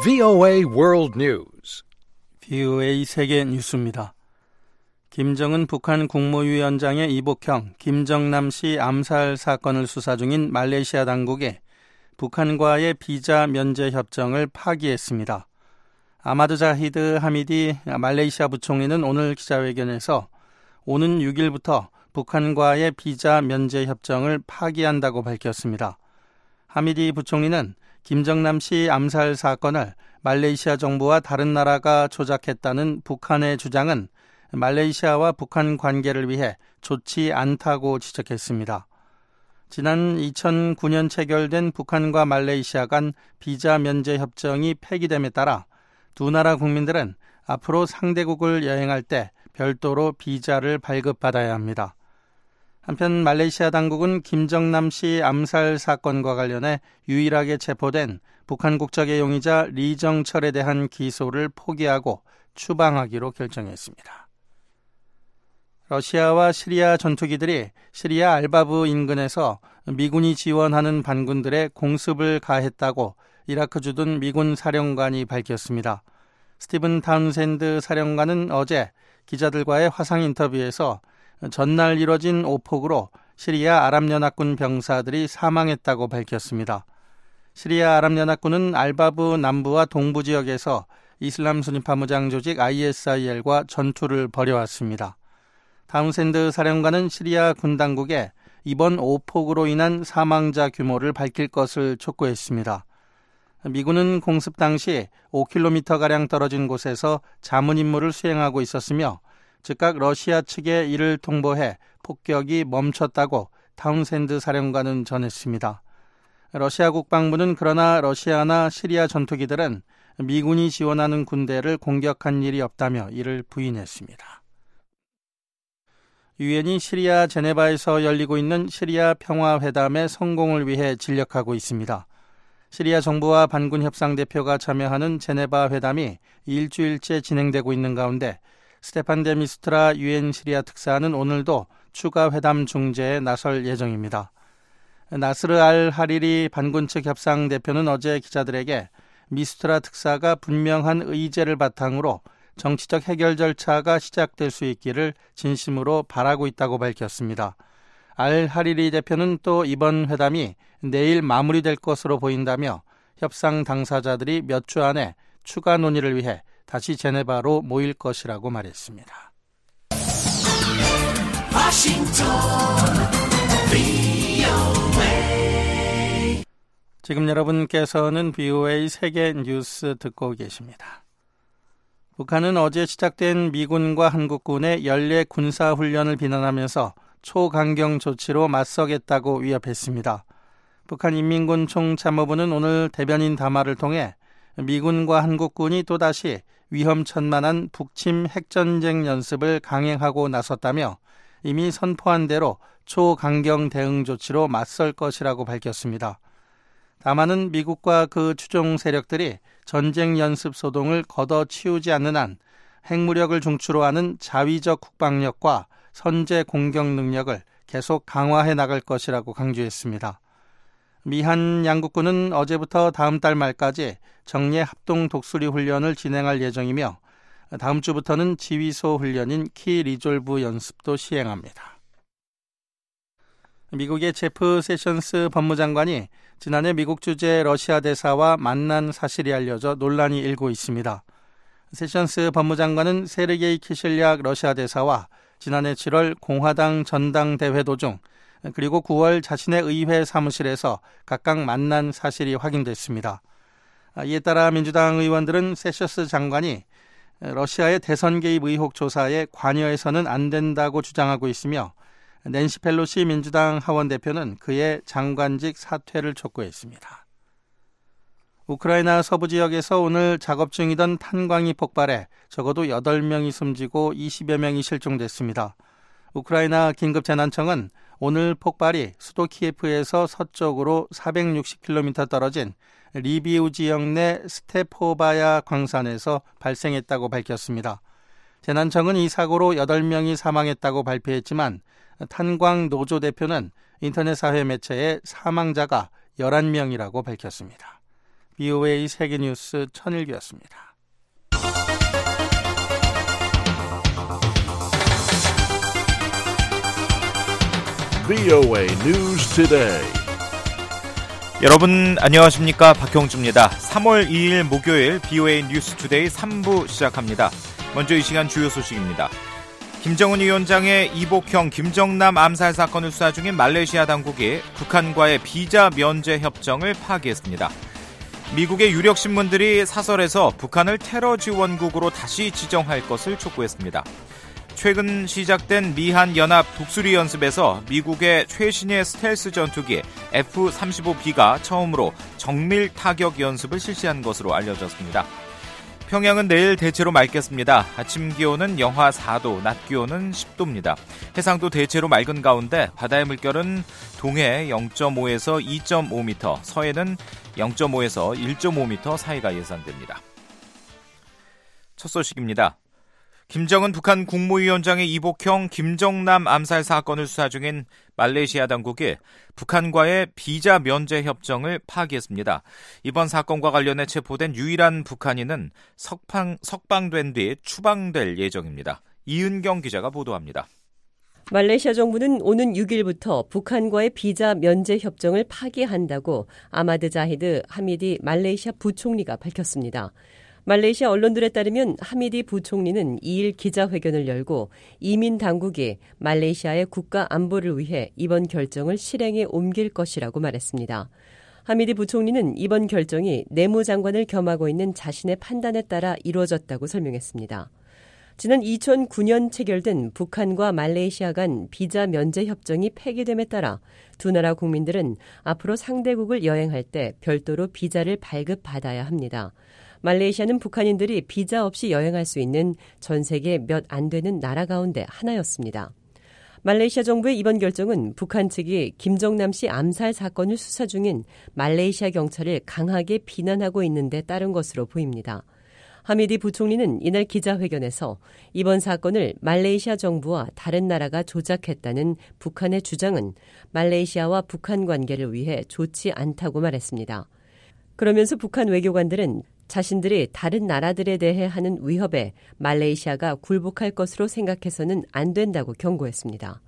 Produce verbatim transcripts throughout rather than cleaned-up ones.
브이오에이 World News. 브이오에이 세계 뉴스입니다. 김정은 북한 국무위원장의 이복형 김정남 씨 암살 사건을 수사 중인 말레이시아 당국이 북한과의 비자 면제 협정을 파기했습니다. 아마드 자히드 하미디 말레이시아 부총리는 오늘 기자회견에서 오는 육 일부터 북한과의 비자 면제 협정을 파기한다고 밝혔습니다. 하미디 부총리는 김정남 씨 암살 사건을 말레이시아 정부와 다른 나라가 조작했다는 북한의 주장은 말레이시아와 북한 관계를 위해 좋지 않다고 지적했습니다. 지난 이천구 년 체결된 북한과 말레이시아 간 비자 면제 협정이 폐기됨에 따라 두 나라 국민들은 앞으로 상대국을 여행할 때 별도로 비자를 발급받아야 합니다. 한편 말레이시아 당국은 김정남 씨 암살 사건과 관련해 유일하게 체포된 북한 국적의 용의자 리정철에 대한 기소를 포기하고 추방하기로 결정했습니다. 러시아와 시리아 전투기들이 시리아 알바브 인근에서 미군이 지원하는 반군들의 공습을 가했다고 이라크 주둔 미군 사령관이 밝혔습니다. 스티븐 타운센드 사령관은 어제 기자들과의 화상 인터뷰에서 전날 이뤄진 오폭으로 시리아 아랍연합군 병사들이 사망했다고 밝혔습니다. 시리아 아랍연합군은 알바브 남부와 동부 지역에서 이슬람 순위파 무장 조직 아이에스아이엘과 전투를 벌여왔습니다. 타운센드 사령관은 시리아 군 당국에 이번 오폭으로 인한 사망자 규모를 밝힐 것을 촉구했습니다. 미군은 공습 당시 오 킬로미터가량 떨어진 곳에서 자문 임무를 수행하고 있었으며 즉각 러시아 측에 이를 통보해 폭격이 멈췄다고 타운센드 사령관은 전했습니다. 러시아 국방부는 그러나 러시아나 시리아 전투기들은 미군이 지원하는 군대를 공격한 일이 없다며 이를 부인했습니다. 유엔이 시리아 제네바에서 열리고 있는 시리아 평화회담의 성공을 위해 진력하고 있습니다. 시리아 정부와 반군 협상 대표가 참여하는 제네바 회담이 일주일째 진행되고 있는 가운데 스테판 데 미스트라 유엔 시리아 특사는 오늘도 추가 회담 중재에 나설 예정입니다. 나스르 알 하리리 반군 측 협상 대표는 어제 기자들에게 미스트라 특사가 분명한 의제를 바탕으로 정치적 해결 절차가 시작될 수 있기를 진심으로 바라고 있다고 밝혔습니다. 알 하리리 대표는 또 이번 회담이 내일 마무리될 것으로 보인다며 협상 당사자들이 몇 주 안에 추가 논의를 위해 다시 제네바로 모일 것이라고 말했습니다. 워싱턴 브이오에이. 지금 여러분께서는 브이오에이 세계 뉴스 듣고 계십니다. 북한은 어제 시작된 미군과 한국군의 연례 군사훈련을 비난하면서 초강경 조치로 맞서겠다고 위협했습니다. 북한 인민군 총참모부는 오늘 대변인 담화를 통해 미군과 한국군이 또다시 위험천만한 북침 핵전쟁 연습을 강행하고 나섰다며 이미 선포한 대로 초강경 대응 조치로 맞설 것이라고 밝혔습니다. 다만은 미국과 그 추종 세력들이 전쟁 연습 소동을 걷어치우지 않는 한 핵무력을 중추로 하는 자위적 국방력과 선제 공격 능력을 계속 강화해 나갈 것이라고 강조했습니다. 미한 양국군은 어제부터 다음 달 말까지 정례 합동 독수리 훈련을 진행할 예정이며 다음 주부터는 지휘소 훈련인 키 리졸브 연습도 시행합니다. 미국의 제프 세션스 법무장관이 지난해 미국 주재 러시아 대사와 만난 사실이 알려져 논란이 일고 있습니다. 세션스 법무장관은 세르게이 키실약 러시아 대사와 지난해 칠월 공화당 전당대회 도중 그리고 구월 자신의 의회 사무실에서 각각 만난 사실이 확인됐습니다. 이에 따라 민주당 의원들은 세션스 장관이 러시아의 대선 개입 의혹 조사에 관여해서는 안 된다고 주장하고 있으며 낸시 펠로시 민주당 하원 대표는 그의 장관직 사퇴를 촉구했습니다. 우크라이나 서부 지역에서 오늘 작업 중이던 탄광이 폭발해 적어도 여덟 명이 숨지고 이십여 명이 실종됐습니다. 우크라이나 긴급재난청은 오늘 폭발이 수도 키예프에서 서쪽으로 사백육십 킬로미터 떨어진 리비우 지역 내 스테포바야 광산에서 발생했다고 밝혔습니다. 재난청은 이 사고로 여덟 명이 사망했다고 발표했지만 탄광 노조 대표는 인터넷 사회 매체에 사망자가 열한 명이라고 밝혔습니다. 비오에이 세계뉴스 천일규였습니다. 비오에이 News Today. 여러분 안녕하십니까, 박형주입니다. 삼월 이일 목요일 비오에이 뉴스 투데이 삼 부 시작합니다. 먼저 이 시간 주요 소식입니다. 김정은 위원장의 이복형 김정남 암살 사건을 수사 중인 말레이시아 당국이 북한과의 비자 면제 협정을 파기했습니다. 미국의 유력 신문들이 사설에서 북한을 테러 지원국으로 다시 지정할 것을 촉구했습니다. 최근 시작된 미한 연합 독수리 연습에서 미국의 최신의 스텔스 전투기 에프 삼십오 비가 처음으로 정밀 타격 연습을 실시한 것으로 알려졌습니다. 평양은 내일 대체로 맑겠습니다. 아침 기온은 영하 사 도, 낮 기온은 십 도입니다. 해상도 대체로 맑은 가운데 바다의 물결은 동해 영 점 오에서 이 점 오 미터, 서해는 영 점 오에서 일 점 오 미터 사이가 예상됩니다. 첫 소식입니다. 김정은 북한 국무위원장의 이복형 김정남 암살 사건을 수사 중인 말레이시아 당국이 북한과의 비자 면제 협정을 파기했습니다. 이번 사건과 관련해 체포된 유일한 북한인은 석방, 석방된 뒤 추방될 예정입니다. 이은경 기자가 보도합니다. 말레이시아 정부는 오는 육 일부터 북한과의 비자 면제 협정을 파기한다고 아마드 자히드 하미디 말레이시아 부총리가 밝혔습니다. 말레이시아 언론들에 따르면 하미디 부총리는 이 일 기자회견을 열고 이민 당국이 말레이시아의 국가 안보를 위해 이번 결정을 실행에 옮길 것이라고 말했습니다. 하미디 부총리는 이번 결정이 내무장관을 겸하고 있는 자신의 판단에 따라 이루어졌다고 설명했습니다. 지난 이천구 년 체결된 북한과 말레이시아 간 비자 면제 협정이 폐기됨에 따라 두 나라 국민들은 앞으로 상대국을 여행할 때 별도로 비자를 발급받아야 합니다. 말레이시아는 북한인들이 비자 없이 여행할 수 있는 전 세계 몇 안 되는 나라 가운데 하나였습니다. 말레이시아 정부의 이번 결정은 북한 측이 김정남 씨 암살 사건을 수사 중인 말레이시아 경찰을 강하게 비난하고 있는 데 따른 것으로 보입니다. 하미디 부총리는 이날 기자회견에서 이번 사건을 말레이시아 정부와 다른 나라가 조작했다는 북한의 주장은 말레이시아와 북한 관계를 위해 좋지 않다고 말했습니다. 그러면서 북한 외교관들은 자신들이 다른 나라들에 대해 하는 위협에 말레이시아가 굴복할 것으로 생각해서는 안 된다고 경고했습니다.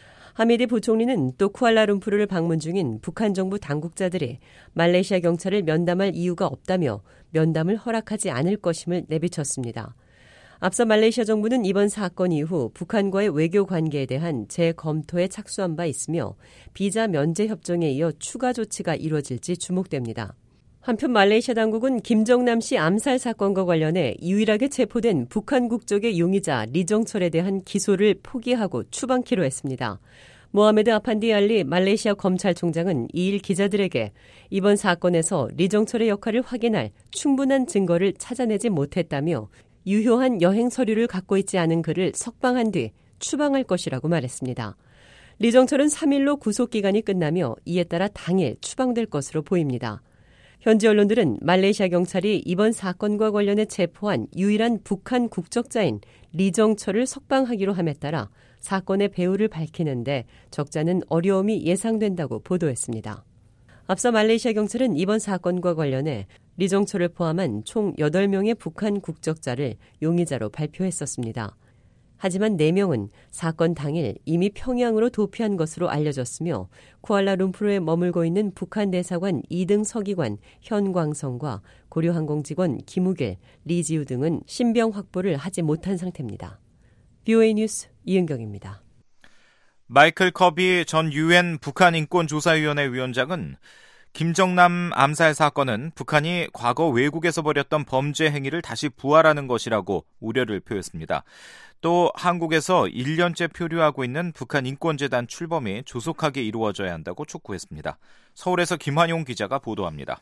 하미디 부총리는 또 쿠알라룸푸르를 방문 중인 북한 정부 당국자들이 말레이시아 경찰을 면담할 이유가 없다며 면담을 허락하지 않을 것임을 내비쳤습니다. 앞서 말레이시아 정부는 이번 사건 이후 북한과의 외교 관계에 대한 재검토에 착수한 바 있으며 비자 면제 협정에 이어 추가 조치가 이루어질지 주목됩니다. 한편 말레이시아 당국은 김정남 씨 암살 사건과 관련해 유일하게 체포된 북한 국적의 용의자 리정철에 대한 기소를 포기하고 추방키로 했습니다. 모하메드 아판디 알리 말레이시아 검찰총장은 이 일 기자들에게 이번 사건에서 리정철의 역할을 확인할 충분한 증거를 찾아내지 못했다며 유효한 여행 서류를 갖고 있지 않은 그를 석방한 뒤 추방할 것이라고 말했습니다. 리정철은 삼 일로 구속기간이 끝나며 이에 따라 당일 추방될 것으로 보입니다. 현지 언론들은 말레이시아 경찰이 이번 사건과 관련해 체포한 유일한 북한 국적자인 리정철을 석방하기로 함에 따라 사건의 배후를 밝히는데 적잖은 어려움이 예상된다고 보도했습니다. 앞서 말레이시아 경찰은 이번 사건과 관련해 리정철을 포함한 총 여덟 명의 북한 국적자를 용의자로 발표했었습니다. 하지만 네 명은 사건 당일 이미 평양으로 도피한 것으로 알려졌으며 쿠알라룸푸르에 머물고 있는 북한 대사관 이 등 서기관 현광성과 고려항공 직원 김우길, 리지우 등은 신병 확보를 하지 못한 상태입니다. 비오에이 뉴스 이은경입니다. 마이클 커비 전 유엔 북한인권조사위원회 위원장은 김정남 암살 사건은 북한이 과거 외국에서 벌였던 범죄 행위를 다시 부활하는 것이라고 우려를 표했습니다. 또 한국에서 일 년째 표류하고 있는 북한 인권재단 출범이 조속하게 이루어져야 한다고 촉구했습니다. 서울에서 김환용 기자가 보도합니다.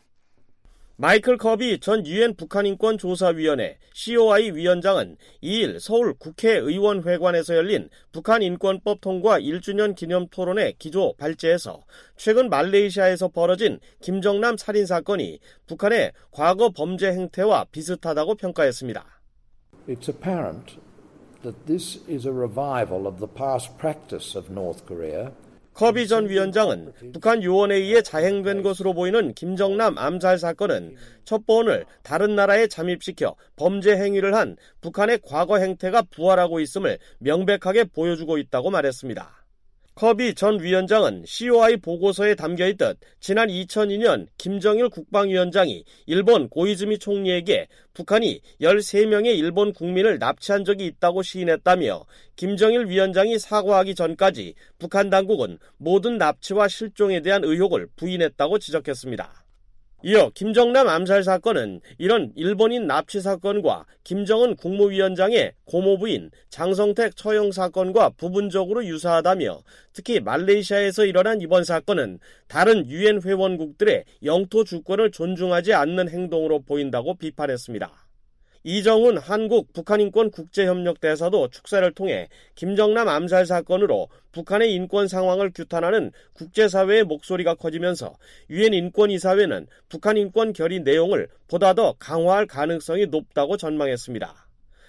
마이클 커비 전 유엔 북한인권조사위원회 씨오아이 위원장은 이 일 서울 국회의원회관에서 열린 북한인권법 통과 일 주년 기념 토론회 기조 발제에서 최근 말레이시아에서 벌어진 김정남 살인사건이 북한의 과거 범죄 행태와 비슷하다고 평가했습니다. It's apparent that this is a revival of the past practice of North Korea. 커비 전 위원장은 북한 요원에 의해 자행된 것으로 보이는 김정남 암살 사건은 첩보원을 다른 나라에 잠입시켜 범죄 행위를 한 북한의 과거 행태가 부활하고 있음을 명백하게 보여주고 있다고 말했습니다. 커비 전 위원장은 씨오아이 보고서에 담겨있듯 지난 이천이 년 김정일 국방위원장이 일본 고이즈미 총리에게 북한이 열세 명의 일본 국민을 납치한 적이 있다고 시인했다며 김정일 위원장이 사과하기 전까지 북한 당국은 모든 납치와 실종에 대한 의혹을 부인했다고 지적했습니다. 이어 김정남 암살 사건은 이런 일본인 납치 사건과 김정은 국무위원장의 고모부인 장성택 처형 사건과 부분적으로 유사하다며 특히 말레이시아에서 일어난 이번 사건은 다른 유엔 회원국들의 영토 주권을 존중하지 않는 행동으로 보인다고 비판했습니다. 이정훈 한국 북한인권 국제협력 대사도 축사를 통해 김정남 암살 사건으로 북한의 인권 상황을 규탄하는 국제사회의 목소리가 커지면서 유엔 인권이사회는 북한 인권 결의 내용을 보다 더 강화할 가능성이 높다고 전망했습니다.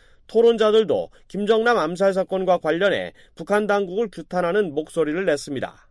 토론자들도 김정남 암살 사건과 관련해 북한 당국을 규탄하는 목소리를 냈습니다.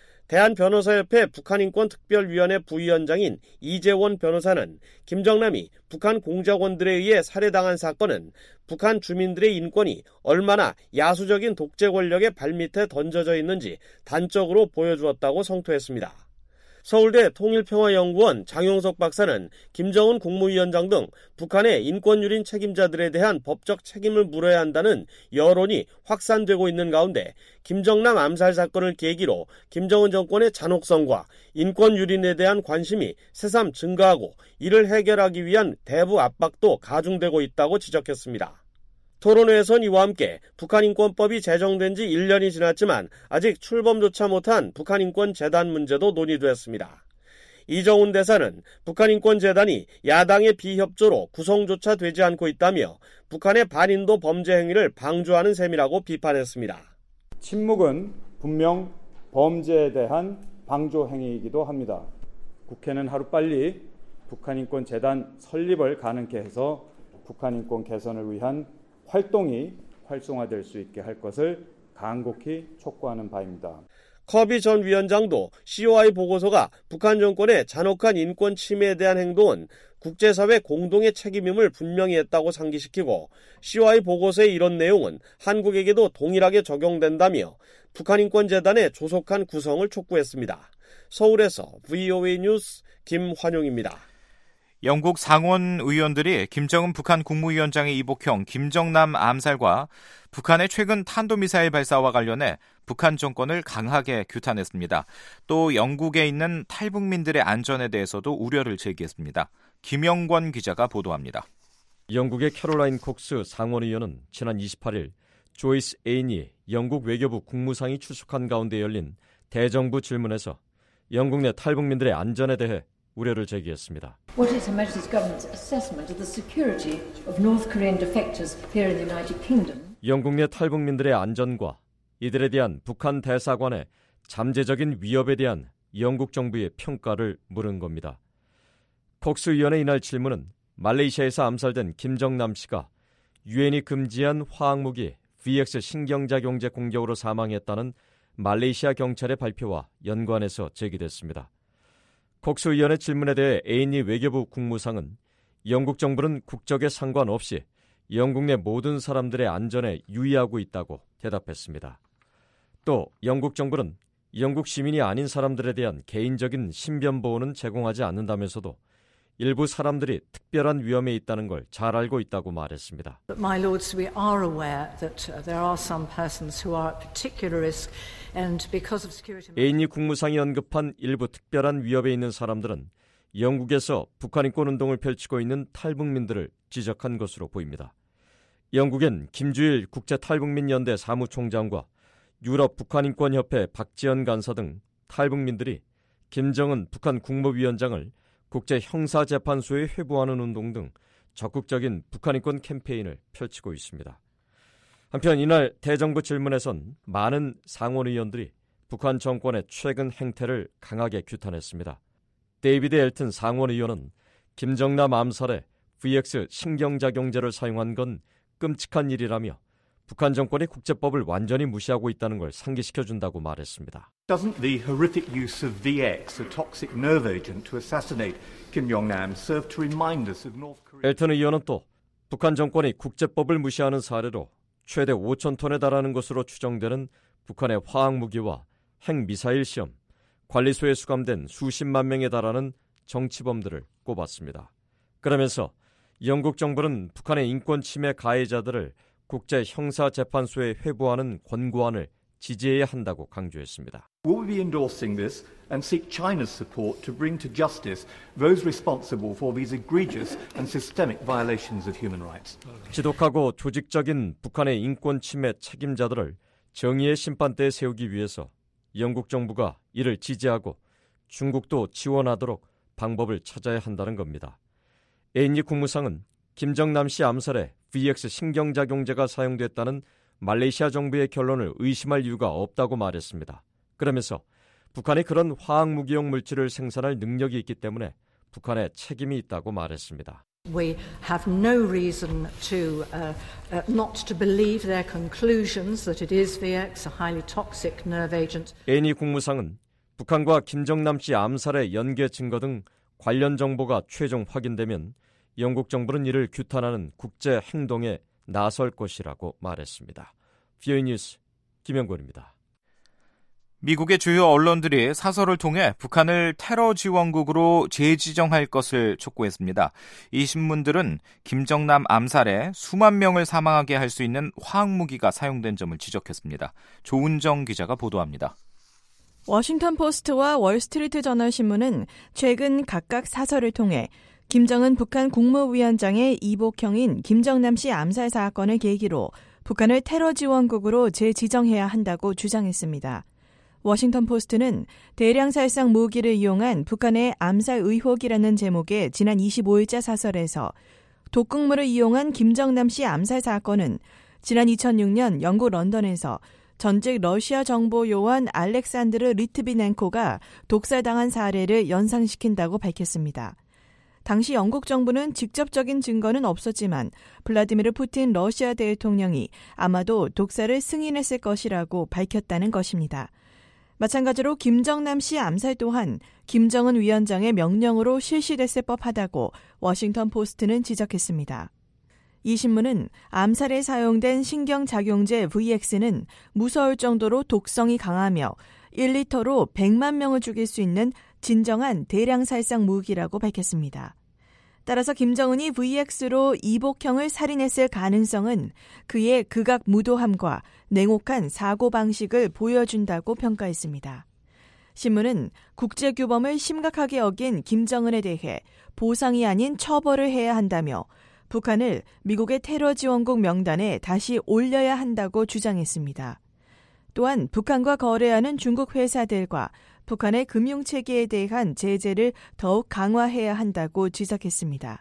대한변호사협회 북한인권특별위원회 부위원장인 이재원 변호사는 김정남이 북한 공작원들에 의해 살해당한 사건은 북한 주민들의 인권이 얼마나 야수적인 독재 권력의 발밑에 던져져 있는지 단적으로 보여주었다고 성토했습니다. 서울대 통일평화연구원 장용석 박사는 김정은 국무위원장 등 북한의 인권유린 책임자들에 대한 법적 책임을 물어야 한다는 여론이 확산되고 있는 가운데 김정남 암살 사건을 계기로 김정은 정권의 잔혹성과 인권유린에 대한 관심이 새삼 증가하고 이를 해결하기 위한 대북 압박도 가중되고 있다고 지적했습니다. 토론회에선 이와 함께 북한인권법이 제정된 지 일 년이 지났지만 아직 출범조차 못한 북한인권재단 문제도 논의됐습니다. 이정훈 대사는 북한인권재단이 야당의 비협조로 구성조차 되지 않고 있다며 북한의 반인도 범죄 행위를 방조하는 셈이라고 비판했습니다. 침묵은 분명 범죄에 대한 방조 행위이기도 합니다. 국회는 하루빨리 북한인권재단 설립을 가능케 해서 북한인권 개선을 위한 활동이 활성화될 수 있게 할 것을 간곡히 촉구하는 바입니다. 커비 전 위원장도 씨오아이 보고서가 북한 정권의 잔혹한 인권 침해에 대한 행동은 국제사회 공동의 책임임을 분명히 했다고 상기시키고 씨오아이 보고서의 이런 내용은 한국에게도 동일하게 적용된다며 북한인권재단의 조속한 구성을 촉구했습니다. 서울에서 브이오에이 뉴스 김환용입니다. 영국 상원 의원들이 김정은 북한 국무위원장의 이복형 김정남 암살과 북한의 최근 탄도미사일 발사와 관련해 북한 정권을 강하게 규탄했습니다. 또 영국에 있는 탈북민들의 안전에 대해서도 우려를 제기했습니다. 김영권 기자가 보도합니다. 영국의 캐롤라인 콕스 상원 의원은 지난 이십팔 일 조이스 에이니 영국 외교부 국무상이 출석한 가운데 열린 대정부 질문에서 영국 내 탈북민들의 안전에 대해 우려를 제기했습니다. What is Her Majesty's government's assessment of the security of North Korean defectors here in the United Kingdom? 영국 내 탈북민들의 안전과 이들에 대한 북한 대사관의 잠재적인 위협에 대한 영국 정부의 평가를 물은 겁니다. 콕스 의원의 이날 질문은 말레이시아에서 암살된 김정남 씨가 유엔이 금지한 화학무기 브이엑스 신경작용제 공격으로 사망했다는 말레이시아 경찰의 발표와 연관해서 제기됐습니다. 콕스 의원의 질문에 대해 에이니 외교부 국무상은 영국 정부는 국적에 상관없이 영국 내 모든 사람들의 안전에 유의하고 있다고 대답했습니다. 또 영국 정부는 영국 시민이 아닌 사람들에 대한 개인적인 신변 보호는 제공하지 않는다면서도 일부 사람들이 특별한 위험에 있다는 걸 잘 알고 있다고 말했습니다. But my lords, we are aware that there are some persons who are at particular risk and because of security. 에이니 국무상이 언급한 일부 특별한 위협에 있는 사람들은 영국에서 북한인권 운동을 펼치고 있는 탈북민들을 지적한 것으로 보입니다. 영국엔 김주일 국제탈북민연대 사무총장과 유럽 북한인권협회 박지연 간사 등 탈북민들이 김정은 북한 국무위원장을 국제형사재판소에 회부하는 운동 등 적극적인 북한인권 캠페인을 펼치고 있습니다. 한편 이날 대정부 질문에선 많은 상원 의원들이 북한 정권의 최근 행태를 강하게 규탄했습니다. 데이비드 엘튼 상원 의원은 김정남 암살에 브이엑스 신경작용제를 사용한 건 끔찍한 일이라며 북한 정권이 국제법을 완전히 무시하고 있다는 걸 상기시켜준다고 말했습니다. Doesn't the horrific use of V X, a toxic nerve agent, to assassinate Kim Jong-nam serve to remind us of North Korea? 엘튼 의원은 또 북한 정권이 국제법을 무시하는 사례로 최대 오천 톤에 달하는 것으로 추정되는 북한의 화학무기와 핵미사일 시험, 관리소에 수감된 수십만 명에 달하는 정치범들을 꼽았습니다. 그러면서 영국 정부는 북한의 인권 침해 가해자들을 국제형사재판소에 회부하는 권고안을 지지해야 한다고 강조했습니다. Will we be endorsing this and seek China's support to bring to justice those responsible for these egregious and systemic violations of human rights? 지독하고 조직적인 북한의 인권 침해 책임자들을 정의의 심판대에 세우기 위해서 영국 정부가 이를 지지하고 중국도 지원하도록 방법을 찾아야 한다는 겁니다. 에인리 국무상은 김정남 씨 암살에 브이 엑스 신경작용제가 사용됐다는 말레이시아 정부의 결론을 의심할 이유가 없다고 말했습니다. 그러면서 북한이 그런 화학무기용 물질을 생산할 능력이 있기 때문에 북한에 책임이 있다고 말했습니다. We have no reason to uh, uh, not to believe their conclusions that it is V X, a highly toxic nerve agent. 에인리 국무상은 북한과 김정남 씨 암살의 연계 증거 등 관련 정보가 최종 확인되면 영국 정부는 이를 규탄하는 국제 행동에 나설 것이라고 말했습니다. 비오이 뉴스 김영권입니다. 미국의 주요 언론들이 사설을 통해 북한을 테러 지원국으로 재지정할 것을 촉구했습니다. 이 신문들은 김정남 암살에 수만 명을 사망하게 할 수 있는 화학무기가 사용된 점을 지적했습니다. 조은정 기자가 보도합니다. 워싱턴 포스트와 월스트리트 저널 신문은 최근 각각 사설을 통해 김정은 북한 국무위원장의 이복형인 김정남 씨 암살 사건을 계기로 북한을 테러 지원국으로 재지정해야 한다고 주장했습니다. 워싱턴 포스트는 대량 살상 무기를 이용한 북한의 암살 의혹이라는 제목의 지난 이십오일자 사설에서 독극물을 이용한 김정남 씨 암살 사건은 지난 이천육년 영국 런던에서 전직 러시아 정보 요원 알렉산드르 리트비넨코가 독살당한 사례를 연상시킨다고 밝혔습니다. 당시 영국 정부는 직접적인 증거는 없었지만 블라디미르 푸틴 러시아 대통령이 아마도 독살을 승인했을 것이라고 밝혔다는 것입니다. 마찬가지로 김정남 씨 암살 또한 김정은 위원장의 명령으로 실시됐을 법하다고 워싱턴 포스트는 지적했습니다. 이 신문은 암살에 사용된 신경작용제 브이 엑스는 무서울 정도로 독성이 강하며 일 리터로 백만 명을 죽일 수 있는 진정한 대량살상 무기라고 밝혔습니다. 따라서 김정은이 브이 엑스로 이복형을 살인했을 가능성은 그의 극악무도함과 냉혹한 사고방식을 보여준다고 평가했습니다. 신문은 국제규범을 심각하게 어긴 김정은에 대해 보상이 아닌 처벌을 해야 한다며 북한을 미국의 테러 지원국 명단에 다시 올려야 한다고 주장했습니다. 또한 북한과 거래하는 중국 회사들과 북한의 금융체계에 대한 제재를 더욱 강화해야 한다고 지적했습니다.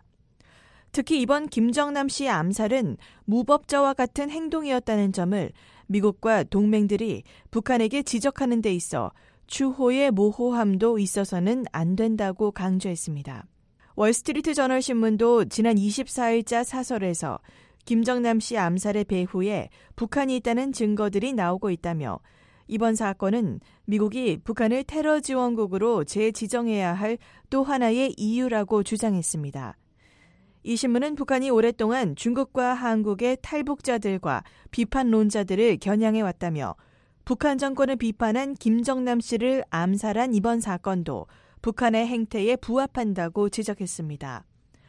특히 이번 김정남 씨 암살은 무법자와 같은 행동이었다는 점을 미국과 동맹들이 북한에게 지적하는 데 있어 추호의 모호함도 있어서는 안 된다고 강조했습니다. 월스트리트 저널 신문도 지난 이십사일자 사설에서 김정남 씨 암살의 배후에 북한이 있다는 증거들이 나오고 있다며 이번 사건은 미국이 북한을 테러 지원국으로 재지정해야 할 또 하나의 이유라고 주장했습니다. 이 신문은 북한이 오랫동안 중국과 한국의 탈북자들과 비판론자들을 겨냥해왔다며 북한 정권을 비판한 김정남 씨를 암살한 이번 사건도 북한의 행태에 부합한다고 지적했습니다.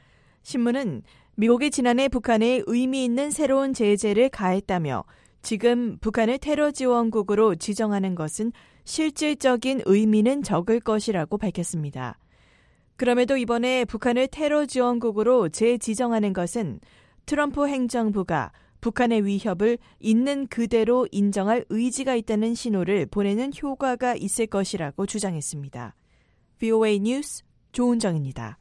신문은 미국이 지난해 북한에 의미 있는 새로운 제재를 가했다며 지금 북한을 테러 지원국으로 지정하는 것은 실질적인 의미는 적을 것이라고 밝혔습니다. 그럼에도 이번에 북한을 테러 지원국으로 재지정하는 것은 트럼프 행정부가 북한의 위협을 있는 그대로 인정할 의지가 있다는 신호를 보내는 효과가 있을 것이라고 주장했습니다. 브이오에이 뉴스 조은정입니다.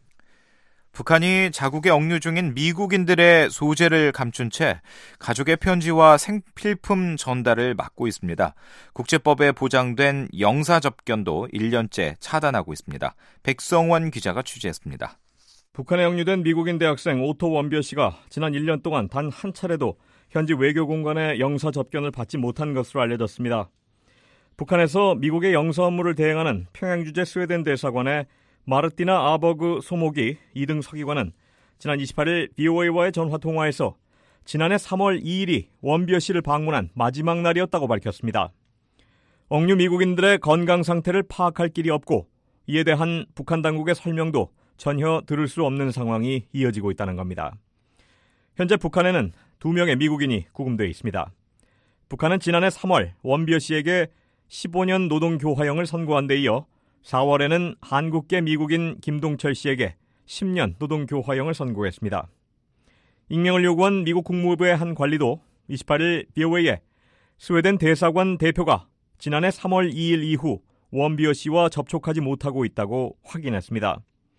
북한이 자국에 억류 중인 미국인들의 소재를 감춘 채 가족의 편지와 생필품 전달을 막고 있습니다. 국제법에 보장된 영사 접견도 일 년째 차단하고 있습니다. 백성원 기자가 취재했습니다. 북한에 억류된 미국인 대학생 오토 원비어 씨가 지난 일 년 동안 단 한 차례도 현지 외교공간의 영사 접견을 받지 못한 것으로 알려졌습니다. 북한에서 미국의 영사 업무를 대행하는 평양주재 스웨덴 대사관의 마르티나 아버그 소목이 이 등 서기관은 지난 이십팔 일 비오에이와의 전화통화에서 지난해 삼월 이일이 원비어 씨를 방문한 마지막 날이었다고 밝혔습니다. 억류 미국인들의 건강 상태를 파악할 길이 없고 이에 대한 북한 당국의 설명도 전혀 들을 수 없는 상황이 이어지고 있다는 겁니다. 현재 북한에는 두 명의 미국인이 구금되어 있습니다. 북한은 지난해 삼월 원비어 씨에게 십오 년 노동교화형을 선고한 데 이어 사월에는 한국계 미국인 김동철 씨에게 십 년 노동교화형을 선고했습니다. 익명을 요구한 미국 국무부의 한 관리도 이십팔 일 비오에이에 스웨덴 대사관 대표가 지난해 삼월 이일 이후 원비어 씨와 접촉하지 못하고 있다고 확인했습니다.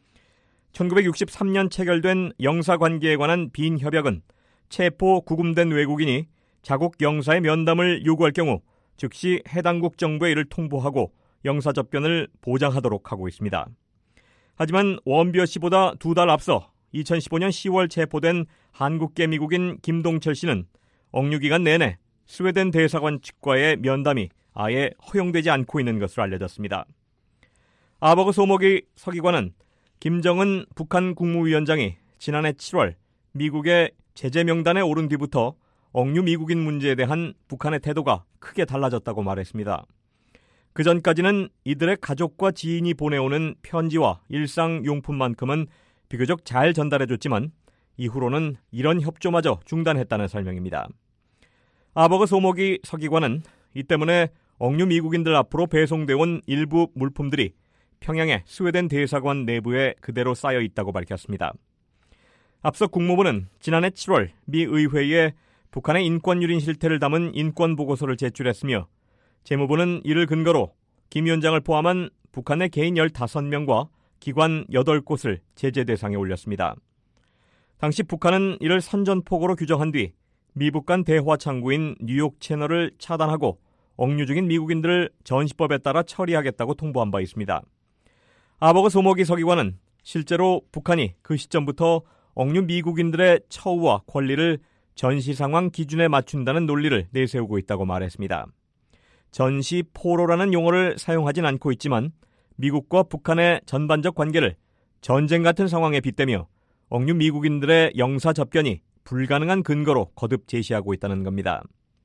천구백육십삼 년 체결된 영사관계에 관한 빈 협약은 체포 구금된 외국인이 자국 영사의 면담을 요구할 경우 즉시 해당국 정부에 이를 통보하고 영사 접견을 보장하도록 하고 있습니다. 하지만 원비어 씨보다 두 달 앞서 이천십오 년 시월 체포된 한국계 미국인 김동철 씨는 억류 기간 내내 스웨덴 대사관 측과의 면담이 아예 허용되지 않고 있는 것으로 알려졌습니다. 아버그 소목이 서기관은 김정은 북한 국무위원장이 지난해 칠월 미국의 제재 명단에 오른 뒤부터 억류 미국인 문제에 대한 북한의 태도가 크게 달라졌다고 말했습니다. 그전까지는 이들의 가족과 지인이 보내오는 편지와 일상용품만큼은 비교적 잘 전달해줬지만 이후로는 이런 협조마저 중단했다는 설명입니다. 아버그 소목이 서기관은 이 때문에 억류 미국인들 앞으로 배송되어 온 일부 물품들이 평양의 스웨덴 대사관 내부에 그대로 쌓여 있다고 밝혔습니다. 앞서 국무부는 지난해 칠월 미 의회에 북한의 인권 유린 실태를 담은 인권 보고서를 제출했으며 재무부는 이를 근거로 김 위원장을 포함한 북한의 개인 열다섯 명과 기관 여덟 곳을 제재 대상에 올렸습니다. 당시 북한은 이를 선전포고로 규정한 뒤 미북 간 대화 창구인 뉴욕 채널을 차단하고 억류 중인 미국인들을 전시법에 따라 처리하겠다고 통보한 바 있습니다. 아버그 소목이 서기관은 실제로 북한이 그 시점부터 억류 미국인들의 처우와 권리를 전시 상황 기준에 맞춘다는 논리를 내세우고 있다고 말했습니다. 전시 포로라는 용어를 사용하진 않고 있지만 미국과 북한의 전반적 관계를 전쟁 같은 상황에 빗대며 억류 미국인들의 영사 접견이 불가능한 근거로 거듭 제시하고 있다는 겁니다.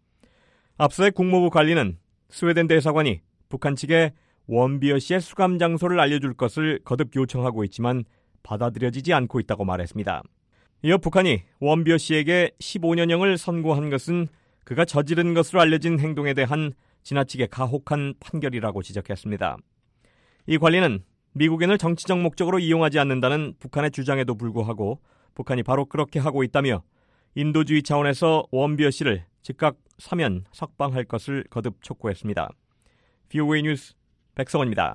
앞서의 국무부 관리는 스웨덴 대사관이 북한 측에 원비어 씨의 수감 장소를 알려줄 것을 거듭 요청하고 있지만 받아들여지지 않고 있다고 말했습니다. 이어 북한이 원비어 씨에게 십오 년형을 선고한 것은 그가 저지른 것으로 알려진 행동에 대한 지나치게 가혹한 판결이라고 지적했습니다. 이 관리는 미국인을 정치적 목적으로 이용하지 않는다는 북한의 주장에도 불구하고 북한이 바로 그렇게 하고 있다며 인도주의 차원에서 원비어 씨를 즉각 사면 석방할 것을 거듭 촉구했습니다. 비오에이 뉴스 백성원입니다.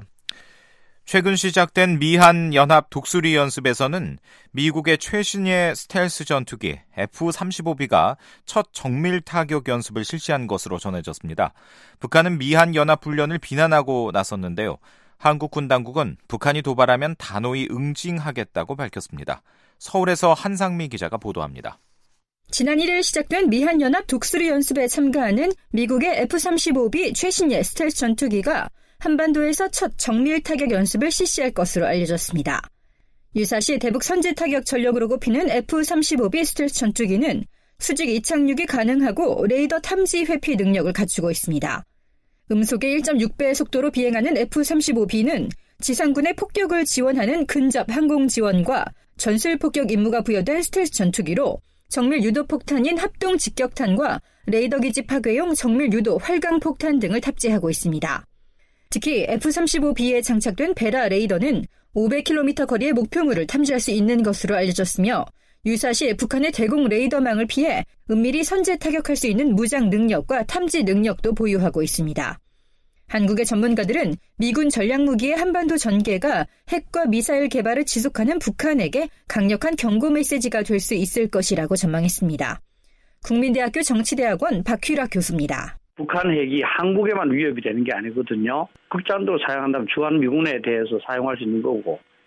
최근 시작된 미한 연합 독수리 연습에서는 미국의 최신의 스텔스 전투기 에프 삼십오 비가 첫 정밀 타격 연습을 실시한 것으로 전해졌습니다. 북한은 미한 연합 훈련을 비난하고 나섰는데요. 한국 군 당국은 북한이 도발하면 단호히 응징하겠다고 밝혔습니다. 서울에서 한상미 기자가 보도합니다. 지난 일 일 시작된 미한연합 독수리 연습에 참가하는 미국의 에프 삼십오 비 최신의 스텔스 전투기가 한반도에서 첫 정밀 타격 연습을 실시할 것으로 알려졌습니다. 유사시 대북 선제 타격 전력으로 꼽히는 에프 삼십오 비 스텔스 전투기는 수직 이착륙이 가능하고 레이더 탐지 회피 능력을 갖추고 있습니다. 음속의 일 점 육 배의 속도로 비행하는 에프 삼십오 비는 지상군의 폭격을 지원하는 근접 항공 지원과 전술 폭격 임무가 부여된 스텔스 전투기로 정밀 유도 폭탄인 합동 직격탄과 레이더 기지 파괴용 정밀 유도 활강 폭탄 등을 탑재하고 있습니다. 특히 에프 삼십오 비에 장착된 베라 레이더는 오백 킬로미터 거리의 목표물을 탐지할 수 있는 것으로 알려졌으며 유사시 북한의 대공 레이더망을 피해 은밀히 선제 타격할 수 있는 무장 능력과 탐지 능력도 보유하고 있습니다. 한국의 전문가들은 미군 전략무기의 한반도 전개가 핵과 미사일 개발을 지속하는 북한에게 강력한 경고 메시지가 될 수 있을 것이라고 전망했습니다. 국민대학교 정치대학원 박휘락 교수입니다. 북한 핵이 한국에만 위협이 되는 게 아니거든요. 극단적으로 사용한다면 주한미군에 대해서 사용할 수 있는 거고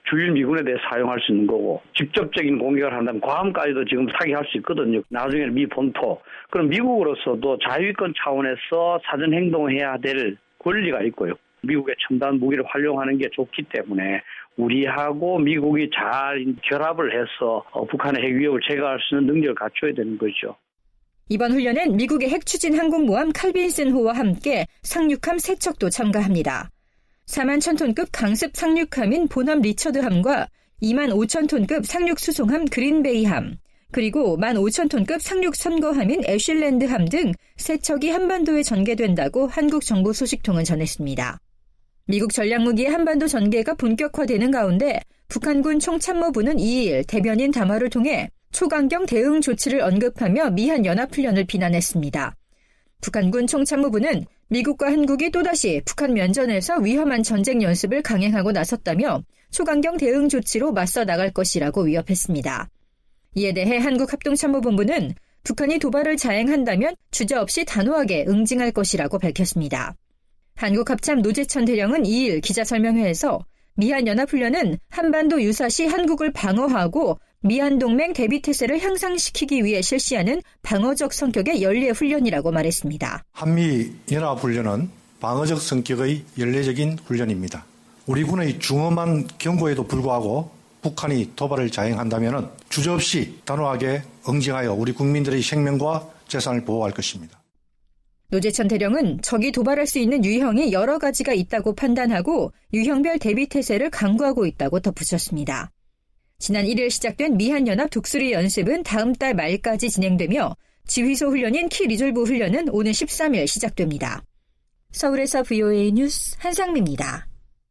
주일 미군에 대해 사용할 수 있는 거고 직접적인 공격을 한다면 괌까지도 지금 타격할 수 있거든요. 나중에는 미 본토. 그럼 미국으로서도 자위권 차원에서 사전 행동해야 될 권리가 있고요. 미국의 첨단 무기를 활용하는 게 좋기 때문에 우리하고 미국이 잘 결합을 해서 북한의 핵 위협을 제거할 수 있는 능력을 갖춰야 되는 거죠. 이번 훈련엔 미국의 핵추진 항공모함 칼빈슨호와 함께 상륙함 세 척도 참가합니다. 사만 천 톤급 강습 상륙함인 보넘 리처드함과 이만 오천 톤급 상륙 수송함 그린베이함, 그리고 만 오천 톤급 상륙 선거함인 애슐랜드함 등 세 척이 한반도에 전개된다고 한국 정부 소식통은 전했습니다. 미국 전략무기의 한반도 전개가 본격화되는 가운데 북한군 총참모부는 이일 대변인 담화를 통해 초강경 대응 조치를 언급하며 미한 연합훈련을 비난했습니다. 북한군 총참모부는 미국과 한국이 또다시 북한 면전에서 위험한 전쟁 연습을 강행하고 나섰다며 초강경 대응 조치로 맞서 나갈 것이라고 위협했습니다. 이에 대해 한국합동참모본부는 북한이 도발을 자행한다면 주저없이 단호하게 응징할 것이라고 밝혔습니다. 한국합참 노재천 대령은 이일 기자설명회에서 미한연합훈련은 한반도 유사시 한국을 방어하고 미한동맹 대비태세를 향상시키기 위해 실시하는 방어적 성격의 연례 훈련이라고 말했습니다. 한미연합훈련은 방어적 성격의 연례적인 훈련입니다. 우리 군의 중엄한 경고에도 불구하고 북한이 도발을 자행한다면 주저없이 단호하게 응징하여 우리 국민들의 생명과 재산을 보호할 것입니다. 노재천 대령은 적이 도발할 수 있는 유형이 여러 가지가 있다고 판단하고 유형별 대비태세를 강구하고 있다고 덧붙였습니다. 지난 일일 시작된 미한연합 독수리 연습은 다음 달 말까지 진행되며 지휘소 훈련인 키 리졸브 훈련은 오는 십삼일 시작됩니다. 서울에서 브이오에이 뉴스 한상미입니다.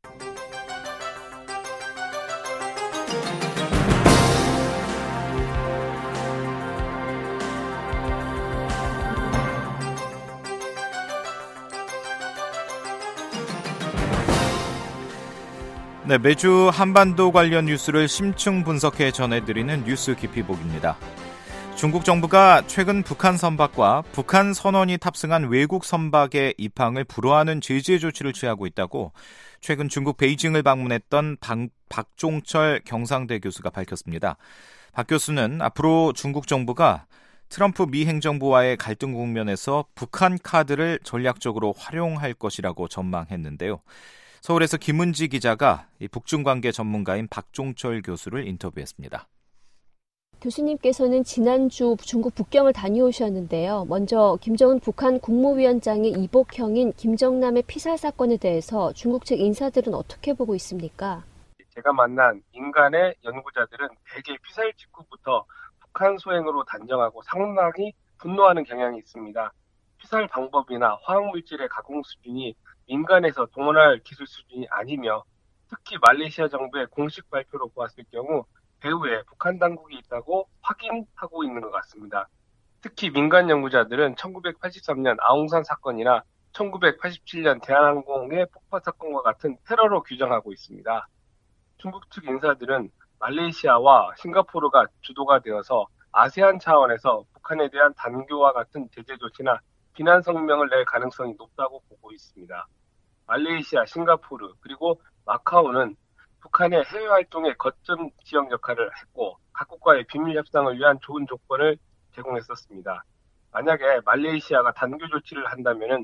네, 매주 한반도 관련 뉴스를 심층 분석해 전해드리는 뉴스 깊이보기입니다. 중국 정부가 최근 북한 선박과 북한 선원이 탑승한 외국 선박의 입항을 불허하는 제재 조치를 취하고 있다고 최근 중국 베이징을 방문했던 박, 박종철 경상대 교수가 밝혔습니다. 박 교수는 앞으로 중국 정부가 트럼프 미 행정부와의 갈등 국면에서 북한 카드를 전략적으로 활용할 것이라고 전망했는데요. 서울에서 김은지 기자가 북중관계 전문가인 박종철 교수를 인터뷰했습니다. 교수님께서는 지난주 중국 북경을 다녀오셨는데요. 먼저 김정은 북한 국무위원장의 이복형인 김정남의 피살 사건에 대해서 중국 측 인사들은 어떻게 보고 있습니까? 제가 만난 인간의 연구자들은 대개 피살 직후부터 북한 소행으로 단정하고 상당히 분노하는 경향이 있습니다. 피살 방법이나 화학물질의 가공 수준이 민간에서 동원할 기술 수준이 아니며 특히 말레이시아 정부의 공식 발표로 보았을 경우 배후에 북한 당국이 있다고 확인하고 있는 것 같습니다. 특히 민간 연구자들은 천구백팔십삼년 아웅산 사건이나 천구백팔십칠년 대한항공의 폭파 사건과 같은 테러로 규정하고 있습니다. 중국 측 인사들은 말레이시아와 싱가포르가 주도가 되어서 아세안 차원에서 북한에 대한 단교와 같은 제재 조치나 비난 성명을 낼 가능성이 높다고 보고 있습니다. 말레이시아, 싱가포르, 그리고 마카오는 북한의 해외 활동의 거점 지역 역할을 했고 각국과의 비밀 협상을 위한 좋은 조건을 제공했었습니다. 만약에 말레이시아가 단교 조치를 한다면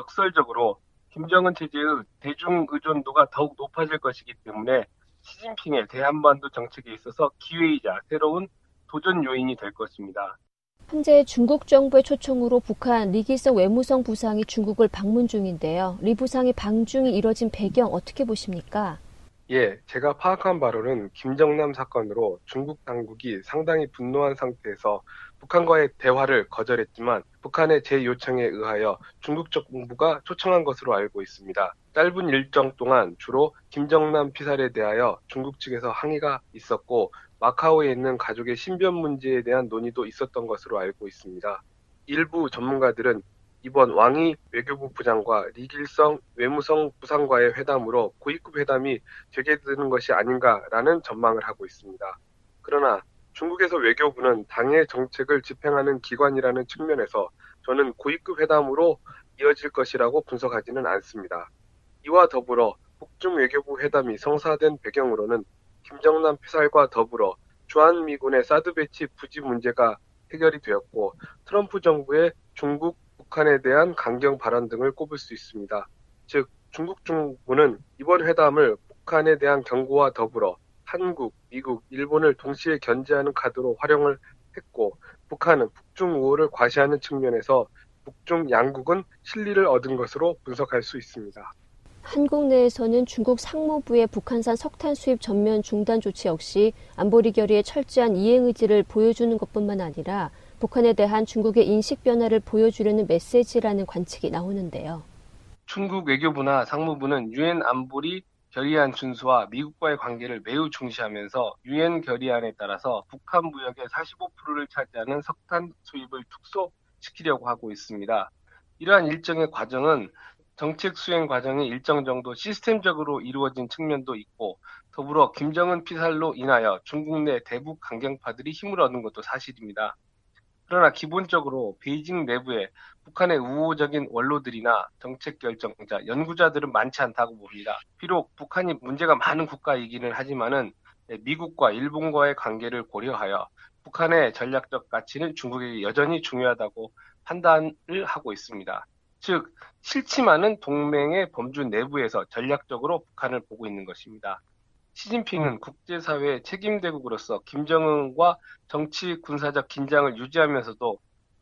역설적으로 김정은 체제의 대중 의존도가 더욱 높아질 것이기 때문에 시진핑의 대한반도 정책에 있어서 기회이자 새로운 도전 요인이 될 것입니다. 현재 중국 정부의 초청으로 북한 리기성 외무성 부상이 중국을 방문 중인데요. 리 부상의 방중이 이뤄진 배경 어떻게 보십니까? 예, 제가 파악한 바로는 김정남 사건으로 중국 당국이 상당히 분노한 상태에서 북한과의 대화를 거절했지만 북한의 재요청에 의하여 중국 정부가 초청한 것으로 알고 있습니다. 짧은 일정 동안 주로 김정남 피살에 대하여 중국 측에서 항의가 있었고 마카오에 있는 가족의 신변 문제에 대한 논의도 있었던 것으로 알고 있습니다. 일부 전문가들은 이번 왕이 외교부 부장과 리길성 외무성 부상과의 회담으로 고위급 회담이 재개되는 것이 아닌가라는 전망을 하고 있습니다. 그러나 중국에서 외교부는 당의 정책을 집행하는 기관이라는 측면에서 저는 고위급 회담으로 이어질 것이라고 분석하지는 않습니다. 이와 더불어 북중 외교부 회담이 성사된 배경으로는 김정남 피살과 더불어 주한미군의 사드 배치 부지 문제가 해결이 되었고 트럼프 정부의 중국, 북한에 대한 강경 발언 등을 꼽을 수 있습니다. 즉 중국 정부는 이번 회담을 북한에 대한 경고와 더불어 한국, 미국, 일본을 동시에 견제하는 카드로 활용을 했고 북한은 북중 우호를 과시하는 측면에서 북중 양국은 실리를 얻은 것으로 분석할 수 있습니다. 한국 내에서는 중국 상무부의 북한산 석탄 수입 전면 중단 조치 역시 안보리 결의의 철저한 이행 의지를 보여주는 것뿐만 아니라 북한에 대한 중국의 인식 변화를 보여주려는 메시지라는 관측이 나오는데요. 중국 외교부나 상무부는 유엔 안보리 결의안 준수와 미국과의 관계를 매우 중시하면서 유엔 결의안에 따라서 북한 무역의 사십오 퍼센트를 차지하는 석탄 수입을 축소시키려고 하고 있습니다. 이러한 일정의 과정은 정책 수행 과정이 일정 정도 시스템적으로 이루어진 측면도 있고 더불어 김정은 피살로 인하여 중국 내 대북 강경파들이 힘을 얻은 것도 사실입니다. 그러나 기본적으로 베이징 내부에 북한의 우호적인 원로들이나 정책 결정자, 연구자들은 많지 않다고 봅니다. 비록 북한이 문제가 많은 국가이기는 하지만은 미국과 일본과의 관계를 고려하여 북한의 전략적 가치는 중국에게 여전히 중요하다고 판단을 하고 있습니다. 즉, 싫지만은 동맹의 범주 내부에서 전략적으로 북한을 보고 있는 것입니다. 시진핑은 국제사회의 책임대국으로서 김정은과 정치 군사적 긴장을 유지하면서도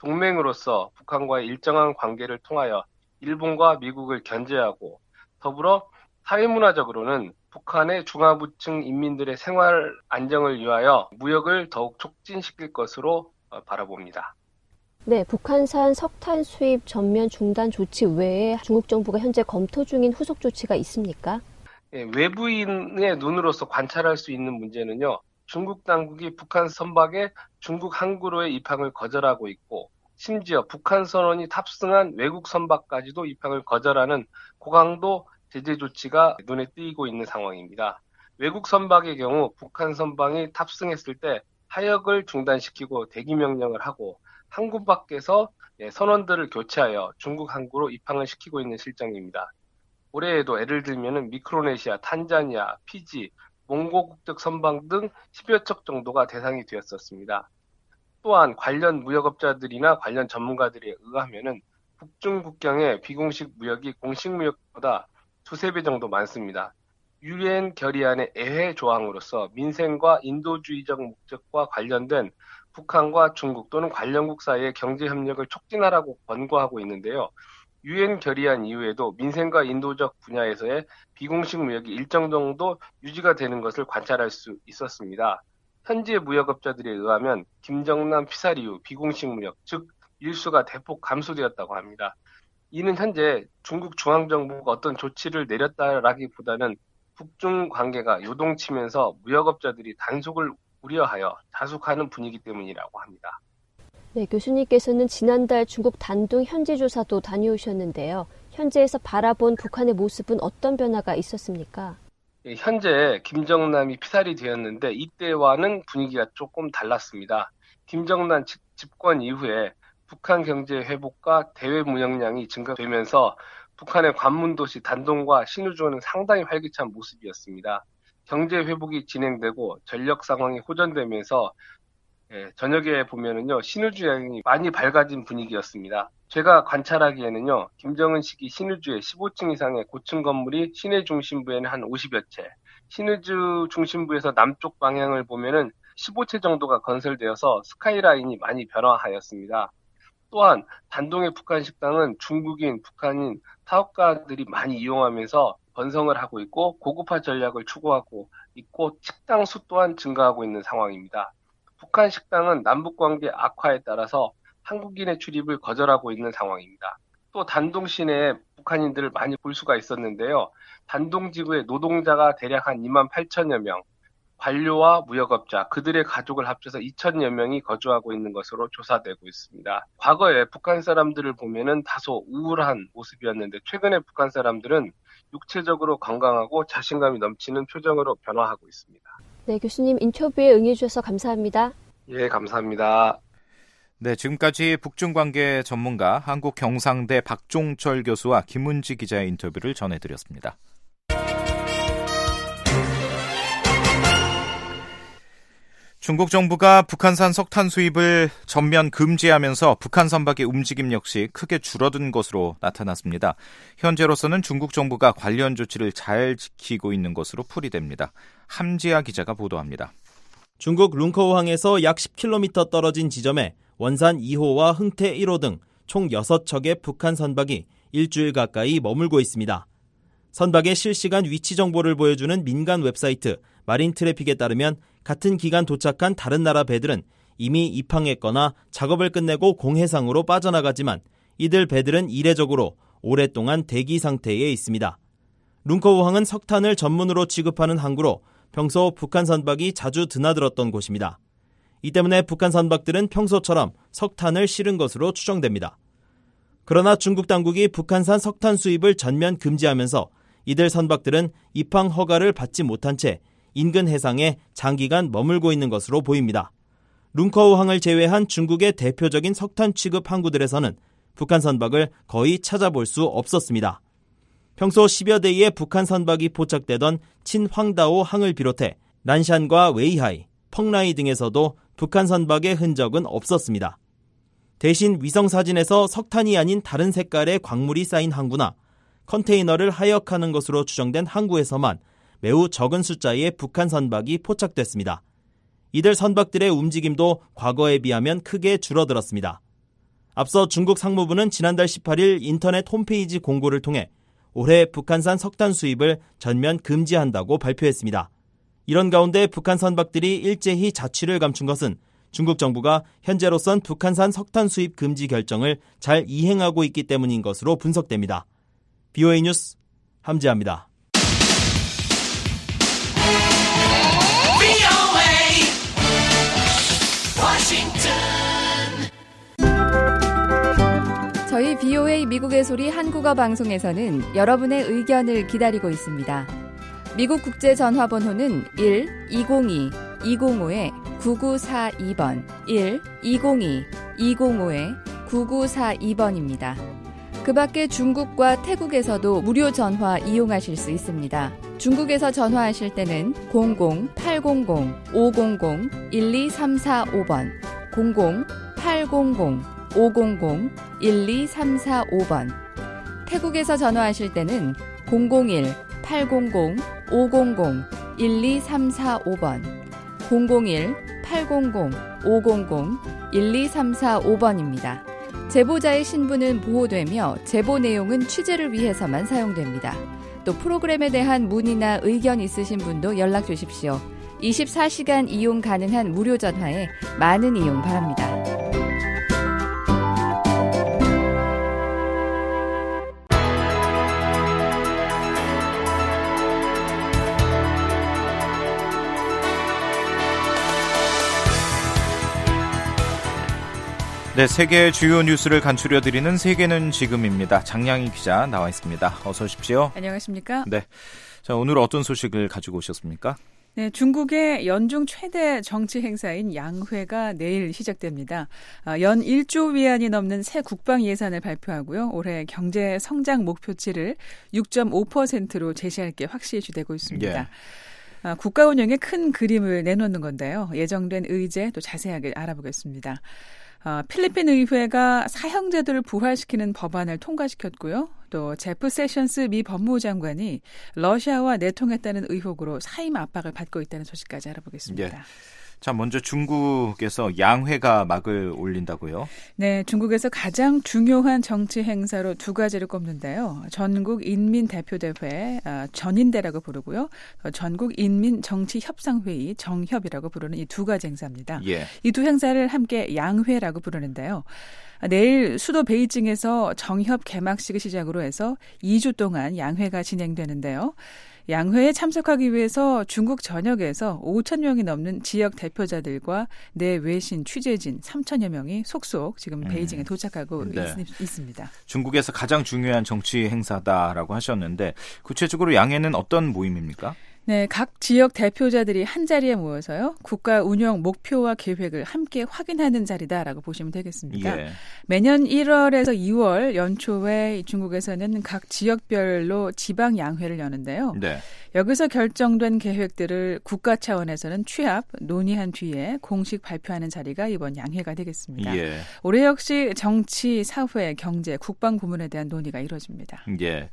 동맹으로서 북한과의 일정한 관계를 통하여 일본과 미국을 견제하고 더불어 사회문화적으로는 북한의 중하부층 인민들의 생활 안정을 위하여 무역을 더욱 촉진시킬 것으로 바라봅니다. 네, 북한산 석탄 수입 전면 중단 조치 외에 중국 정부가 현재 검토 중인 후속 조치가 있습니까? 예, 외부인의 눈으로서 관찰할 수 있는 문제는요. 중국 당국이 북한 선박에 중국 항구로의 입항을 거절하고 있고 심지어 북한 선원이 탑승한 외국 선박까지도 입항을 거절하는 고강도 제재 조치가 눈에 띄고 있는 상황입니다. 외국 선박의 경우 북한 선박이 탑승했을 때 하역을 중단시키고 대기 명령을 하고 항구 밖에서 선원들을 교체하여 중국 항구로 입항을 시키고 있는 실정입니다. 올해에도 예를 들면 미크로네시아, 탄자니아, 피지, 몽고 국적 선박 등 십여 척 정도가 대상이 되었었습니다. 또한 관련 무역업자들이나 관련 전문가들에 의하면 북중 국경의 비공식 무역이 공식 무역보다 두세 배 정도 많습니다. 유엔 결의안의 애회 조항으로서 민생과 인도주의적 목적과 관련된 북한과 중국 또는 관련국 사이의 경제협력을 촉진하라고 권고하고 있는데요. 유엔 결의안 이후에도 민생과 인도적 분야에서의 비공식 무역이 일정 정도 유지가 되는 것을 관찰할 수 있었습니다. 현지 무역업자들에 의하면 김정남 피살 이후 비공식 무역, 즉 일수가 대폭 감소되었다고 합니다. 이는 현재 중국 중앙정부가 어떤 조치를 내렸다라기보다는 북중 관계가 요동치면서 무역업자들이 단속을 우려하여 자숙하는 분위기 때문이라고 합니다. 네, 교수님께서는 지난달 중국 단둥 현지 조사도 다녀오셨는데요. 현지에서 바라본 북한의 모습은 어떤 변화가 있었습니까? 예, 현재 김정남이 피살이 되었는데 이때와는 분위기가 조금 달랐습니다. 김정남 집권 이후에 북한 경제 회복과 대외 무역량이 증가되면서 북한의 관문도시 단동과 신의주는 상당히 활기찬 모습이었습니다. 경제 회복이 진행되고 전력 상황이 호전되면서 예, 저녁에 보면은요, 신의주행이 많이 밝아진 분위기였습니다. 제가 관찰하기에는요, 김정은 시기 신의주에 십오 층 이상의 고층 건물이 시내 중심부에는 한 오십여 채, 신의주 중심부에서 남쪽 방향을 보면은 십오 채 정도가 건설되어서 스카이라인이 많이 변화하였습니다. 또한 단동의 북한 식당은 중국인, 북한인 사업가들이 많이 이용하면서 번성을 하고 있고 고급화 전략을 추구하고 있고 식당 수 또한 증가하고 있는 상황입니다. 북한 식당은 남북관계 악화에 따라서 한국인의 출입을 거절하고 있는 상황입니다. 또 단동 시내에 북한인들을 많이 볼 수가 있었는데요. 단동 지구의 노동자가 대략 한 이만 팔천여 명, 관료와 무역업자, 그들의 가족을 합쳐서 이천여 명이 거주하고 있는 것으로 조사되고 있습니다. 과거에 북한 사람들을 보면은 다소 우울한 모습이었는데 최근에 북한 사람들은 육체적으로 건강하고 자신감이 넘치는 표정으로 변화하고 있습니다. 네, 교수님 인터뷰에 응해주셔서 감사합니다. 예, 감사합니다. 네, 지금까지 북중관계 전문가 한국경상대 박종철 교수와 김은지 기자의 인터뷰를 전해드렸습니다. 중국 정부가 북한산 석탄 수입을 전면 금지하면서 북한 선박의 움직임 역시 크게 줄어든 것으로 나타났습니다. 현재로서는 중국 정부가 관련 조치를 잘 지키고 있는 것으로 풀이됩니다. 함지아 기자가 보도합니다. 중국 룬커우항에서 약 십 킬로미터 떨어진 지점에 원산 이 호와 흥태 일 호 등 총 여섯 척의 북한 선박이 일주일 가까이 머물고 있습니다. 선박의 실시간 위치 정보를 보여주는 민간 웹사이트 마린 트래픽에 따르면 같은 기간 도착한 다른 나라 배들은 이미 입항했거나 작업을 끝내고 공해상으로 빠져나가지만 이들 배들은 이례적으로 오랫동안 대기 상태에 있습니다. 룬커우항은 석탄을 전문으로 취급하는 항구로 평소 북한 선박이 자주 드나들었던 곳입니다. 이 때문에 북한 선박들은 평소처럼 석탄을 실은 것으로 추정됩니다. 그러나 중국 당국이 북한산 석탄 수입을 전면 금지하면서 이들 선박들은 입항 허가를 받지 못한 채 인근 해상에 장기간 머물고 있는 것으로 보입니다. 룬커우항을 제외한 중국의 대표적인 석탄 취급 항구들에서는 북한 선박을 거의 찾아볼 수 없었습니다. 평소 십여 대의 북한 선박이 포착되던 친황다오 항을 비롯해 난샨과 웨이하이, 펑라이 등에서도 북한 선박의 흔적은 없었습니다. 대신 위성사진에서 석탄이 아닌 다른 색깔의 광물이 쌓인 항구나 컨테이너를 하역하는 것으로 추정된 항구에서만 매우 적은 숫자의 북한 선박이 포착됐습니다. 이들 선박들의 움직임도 과거에 비하면 크게 줄어들었습니다. 앞서 중국 상무부는 지난달 십팔 일 인터넷 홈페이지 공고를 통해 올해 북한산 석탄 수입을 전면 금지한다고 발표했습니다. 이런 가운데 북한 선박들이 일제히 자취를 감춘 것은 중국 정부가 현재로선 북한산 석탄 수입 금지 결정을 잘 이행하고 있기 때문인 것으로 분석됩니다. 비오에이 뉴스 함지아입니다. 저희 비오에이 미국의 소리 한국어 방송에서는 여러분의 의견을 기다리고 있습니다. 미국 국제전화번호는 일 이공이 이공오 구구사이 번 일 이공이 이공오 구구사이 번입니다. 그 밖에 중국과 태국에서도 무료 전화 이용하실 수 있습니다. 중국에서 전화하실 때는 공공 팔공공 오공공 일이삼사오 번 공공 팔공공 오공공 일이삼사오 번 태국에서 전화하실 때는 공공일 팔공공 오공공 일이삼사오 번 공공일 팔공공 오공공 일이삼사오 번입니다. 제보자의 신분은 보호되며 제보 내용은 취재를 위해서만 사용됩니다. 또 프로그램에 대한 문의나 의견 있으신 분도 연락 주십시오. 이십사 시간 이용 가능한 무료 전화에 많은 이용 바랍니다. 네, 세계 주요 뉴스를 간추려드리는 세계는 지금입니다. 장량희 기자 나와 있습니다. 어서 오십시오. 안녕하십니까? 네, 자 오늘 어떤 소식을 가지고 오셨습니까? 네, 중국의 연중 최대 정치 행사인 양회가 내일 시작됩니다. 연 일조 위안이 넘는 새 국방 예산을 발표하고요. 올해 경제 성장 목표치를 육 점 오 퍼센트로 제시할 게 확실시되고 있습니다. 예. 국가 운영의 큰 그림을 내놓는 건데요. 예정된 의제 또 자세하게 알아보겠습니다. 어, 필리핀 의회가 사형제도를 부활시키는 법안을 통과시켰고요. 또 제프 세션스 미 법무부 장관이 러시아와 내통했다는 의혹으로 사임 압박을 받고 있다는 소식까지 알아보겠습니다. 예. 자, 먼저 중국에서 양회가 막을 올린다고요? 네, 중국에서 가장 중요한 정치 행사로 두 가지를 꼽는데요. 전국 인민대표대회, 전인대라고 부르고요. 전국 인민정치협상회의, 정협이라고 부르는 이 두 가지 행사입니다. 예. 이 두 행사를 함께 양회라고 부르는데요. 내일 수도 베이징에서 정협 개막식을 시작으로 해서 이 주 동안 양회가 진행되는데요. 양회에 참석하기 위해서 중국 전역에서 오천 명이 넘는 지역 대표자들과 내외신 취재진 삼천여 명이 속속 지금 베이징에 도착하고 네. 있, 있습니다. 중국에서 가장 중요한 정치 행사다라고 하셨는데 구체적으로 양회는 어떤 모임입니까? 네, 각 지역 대표자들이 한자리에 모여서요. 국가 운영 목표와 계획을 함께 확인하는 자리다라고 보시면 되겠습니다. 예. 매년 일월에서 이월 연초에 중국에서는 각 지역별로 지방 양회를 여는데요. 네. 여기서 결정된 계획들을 국가 차원에서는 취합, 논의한 뒤에 공식 발표하는 자리가 이번 양회가 되겠습니다. 예. 올해 역시 정치, 사회, 경제, 국방 부문에 대한 논의가 이루어집니다. 예.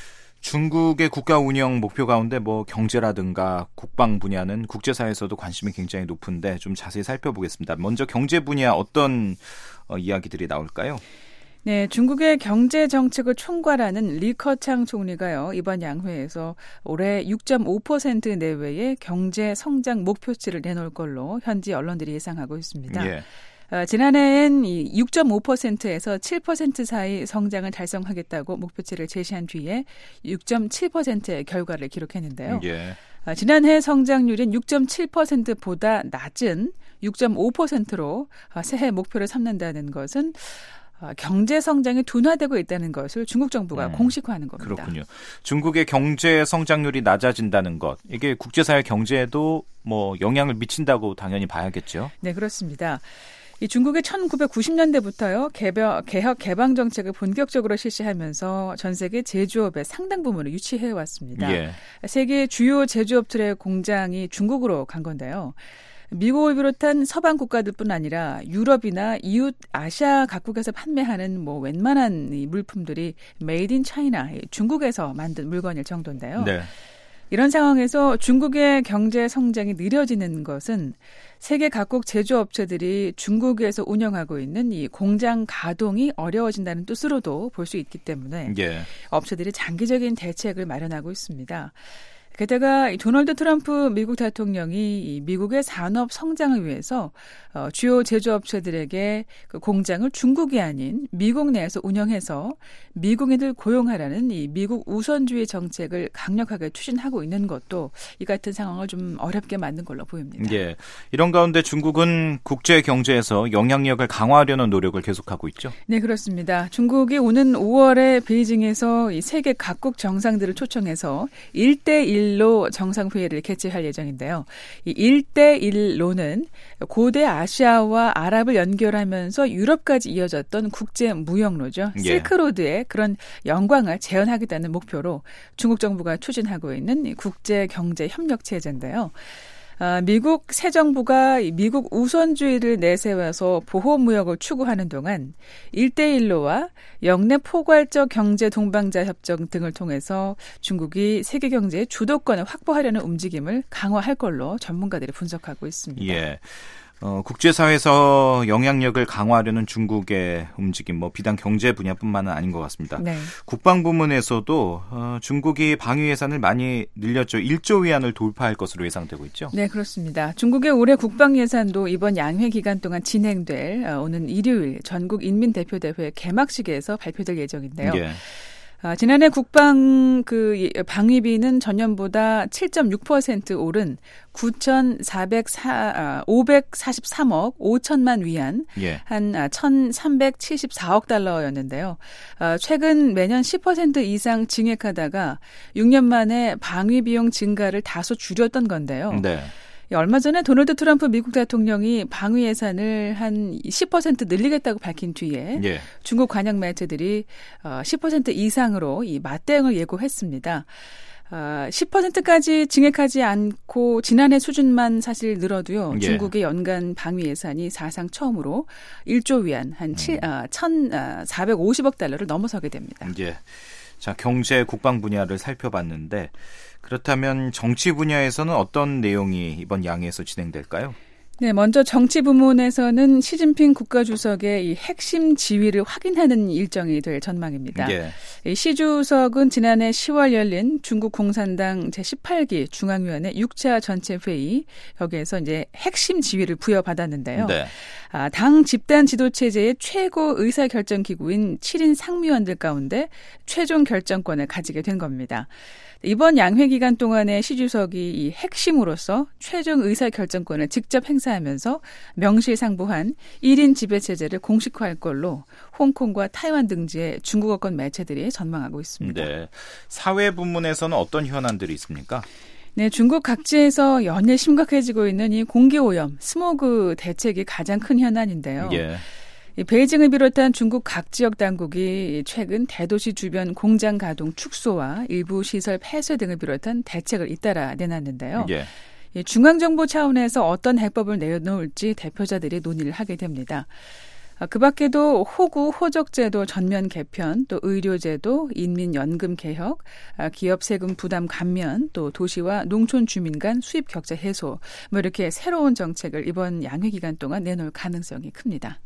중국의 국가 운영 목표 가운데 뭐 경제라든가 국방 분야는 국제사회에서도 관심이 굉장히 높은데 좀 자세히 살펴보겠습니다. 먼저 경제 분야 어떤 어, 이야기들이 나올까요? 네, 중국의 경제 정책을 총괄하는 리커창 총리가요, 이번 양회에서 올해 육 점 오 퍼센트 내외의 경제 성장 목표치를 내놓을 걸로 현지 언론들이 예상하고 있습니다. 예. 어, 지난해엔 이 육 점 오 퍼센트에서 칠 퍼센트 사이 성장을 달성하겠다고 목표치를 제시한 뒤에 육 점 칠 퍼센트의 결과를 기록했는데요. 예. 어, 지난해 성장률인 육 점 칠 퍼센트보다 낮은 육 점 오 퍼센트로 어, 새해 목표를 삼는다는 것은 어, 경제 성장이 둔화되고 있다는 것을 중국 정부가 음, 공식화하는 겁니다. 그렇군요. 중국의 경제 성장률이 낮아진다는 것, 이게 국제사회 경제에도 뭐 영향을 미친다고 당연히 봐야겠죠. 네, 그렇습니다. 이 중국의 천구백구십 년대부터요, 개벽, 개혁 개방 정책을 본격적으로 실시하면서 전 세계 제조업의 상당 부분을 유치해 왔습니다. 예. 세계 주요 제조업들의 공장이 중국으로 간 건데요. 미국을 비롯한 서방 국가들뿐 아니라 유럽이나 이웃 아시아 각국에서 판매하는 뭐 웬만한 이 물품들이 메이드 인 차이나, 중국에서 만든 물건일 정도인데요. 네. 이런 상황에서 중국의 경제 성장이 느려지는 것은 세계 각국 제조업체들이 중국에서 운영하고 있는 이 공장 가동이 어려워진다는 뜻으로도 볼 수 있기 때문에 예. 업체들이 장기적인 대책을 마련하고 있습니다. 게다가 도널드 트럼프 미국 대통령이 미국의 산업 성장을 위해서 주요 제조업체들에게 그 공장을 중국이 아닌 미국 내에서 운영해서 미국인들 고용하라는 이 미국 우선주의 정책을 강력하게 추진하고 있는 것도 이 같은 상황을 좀 어렵게 만든 걸로 보입니다. 예. 이런 가운데 중국은 국제 경제에서 영향력을 강화하려는 노력을 계속하고 있죠. 네, 그렇습니다. 중국이 오는 오월에 베이징에서 이 세계 각국 정상들을 초청해서 일 대 일로 정상회의를 개최할 예정인데요. 이 일 대 일로는 고대 아시아와 아랍을 연결하면서 유럽까지 이어졌던 국제 무역로죠. 예. 실크로드의 그런 영광을 재현하겠다는 목표로 중국 정부가 추진하고 있는 국제 경제 협력 체제인데요. 아, 미국 새 정부가 미국 우선주의를 내세워서 보호무역을 추구하는 동안 일 대 일로와 영내 포괄적 경제 동반자 협정 등을 통해서 중국이 세계 경제의 주도권을 확보하려는 움직임을 강화할 걸로 전문가들이 분석하고 있습니다. 예. 어, 국제사회에서 영향력을 강화하려는 중국의 움직임, 뭐 비단 경제 분야뿐만은 아닌 것 같습니다. 네. 국방 부문에서도 어, 중국이 방위 예산을 많이 늘렸죠. 일조 위안을 돌파할 것으로 예상되고 있죠. 네, 그렇습니다. 중국의 올해 국방 예산도 이번 양회 기간 동안 진행될 어, 오는 일요일 전국 인민대표대회 개막식에서 발표될 예정인데요. 예. 아, 지난해 국방 그 방위비는 전년보다 칠 점 육 퍼센트 오른 오백사십삼억 오천만 위안, 예. 한 천삼백칠십사억 달러였는데요. 아, 최근 매년 십 퍼센트 이상 증액하다가 육 년 만에 방위 비용 증가를 다소 줄였던 건데요. 네. 얼마 전에 도널드 트럼프 미국 대통령이 방위 예산을 한 십 퍼센트 늘리겠다고 밝힌 뒤에 예. 중국 관영 매체들이 십 퍼센트 이상으로 이 맞대응을 예고했습니다. 십 퍼센트까지 증액하지 않고 지난해 수준만 사실 늘어도요. 예. 중국의 연간 방위 예산이 사상 처음으로 일조 위안, 한 음. 천사백오십억 달러를 넘어서게 됩니다. 예. 자, 경제 국방 분야를 살펴봤는데 그렇다면 정치 분야에서는 어떤 내용이 이번 양회에서 진행될까요? 네, 먼저 정치 부문에서는 시진핑 국가주석의 이 핵심 지위를 확인하는 일정이 될 전망입니다. 예. 이 시 주석은 지난해 시월 열린 중국 공산당 제십팔 기 중앙위원회 육 차 전체 회의, 여기에서 이제 핵심 지위를 부여받았는데요. 네. 아, 당 집단 지도 체제의 최고 의사 결정 기구인 칠 인 상무위원들 가운데 최종 결정권을 가지게 된 겁니다. 이번 양회 기간 동안에 시 주석이 이 핵심으로서 최종 의사 결정권을 직접 행사하면서 명실상부한 일 인 지배체제를 공식화할 걸로 홍콩과 타이완 등지의 중국어권 매체들이 전망하고 있습니다. 네. 사회 부문에서는 어떤 현안들이 있습니까? 네, 중국 각지에서 연일 심각해지고 있는 이 공기오염, 스모그 대책이 가장 큰 현안인데요. 예. 이 베이징을 비롯한 중국 각 지역 당국이 최근 대도시 주변 공장 가동 축소와 일부 시설 폐쇄 등을 비롯한 대책을 잇따라 내놨는데요. 예. 이 중앙정부 차원에서 어떤 해법을 내놓을지 대표자들이 논의를 하게 됩니다. 그 밖에도 호구, 호적제도 전면 개편, 또 의료제도, 인민연금 개혁, 기업 세금 부담 감면, 또 도시와 농촌 주민 간 수입 격차 해소, 뭐 이렇게 새로운 정책을 이번 양회 기간 동안 내놓을 가능성이 큽니다.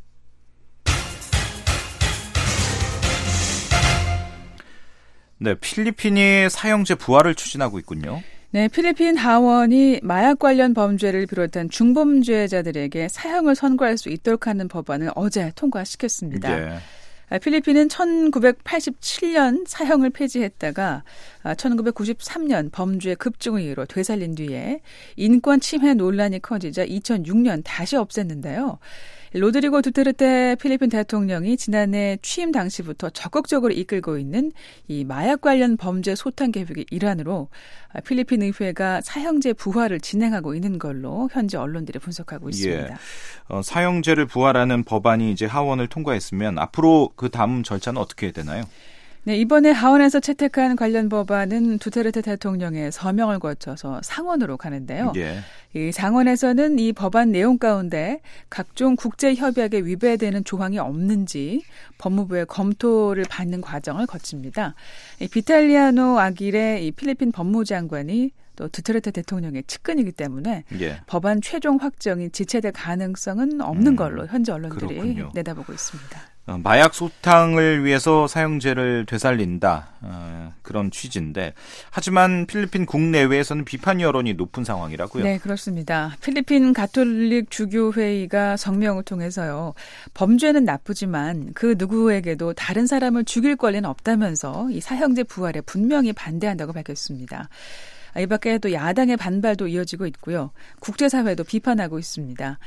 네, 필리핀이 사형제 부활을 추진하고 있군요. 네, 필리핀 하원이 마약 관련 범죄를 비롯한 중범죄자들에게 사형을 선고할 수 있도록 하는 법안을 어제 통과시켰습니다. 예. 필리핀은 천구백팔십칠 년 사형을 폐지했다가 천구백구십삼 년 범죄 급증을 이유로 되살린 뒤에 인권 침해 논란이 커지자 이천육 년 다시 없앴는데요. 로드리고 두테르테 필리핀 대통령이 지난해 취임 당시부터 적극적으로 이끌고 있는 이 마약 관련 범죄 소탕 계획의 일환으로 필리핀 의회가 사형제 부활을 진행하고 있는 걸로 현지 언론들이 분석하고 있습니다. 예. 어, 사형제를 부활하는 법안이 이제 하원을 통과했으면 앞으로 그 다음 절차는 어떻게 되나요? 네, 이번에 하원에서 채택한 관련 법안은 두테르테 대통령의 서명을 거쳐서 상원으로 가는데요. 예. 이 상원에서는 이 법안 내용 가운데 각종 국제 협약에 위배되는 조항이 없는지 법무부의 검토를 받는 과정을 거칩니다. 이 비탈리아노 아길의 이 필리핀 법무장관이 또 두테르테 대통령의 측근이기 때문에 예. 법안 최종 확정이 지체될 가능성은 없는 걸로 현지 언론들이 그렇군요. 내다보고 있습니다. 마약 소탕을 위해서 사형제를 되살린다, 어, 그런 취지인데, 하지만 필리핀 국내외에서는 비판 여론이 높은 상황이라고요? 네, 그렇습니다. 필리핀 가톨릭 주교회의가 성명을 통해서요, 범죄는 나쁘지만 그 누구에게도 다른 사람을 죽일 권리는 없다면서 이 사형제 부활에 분명히 반대한다고 밝혔습니다. 이 밖에 또 야당의 반발도 이어지고 있고요. 국제사회도 비판하고 있습니다.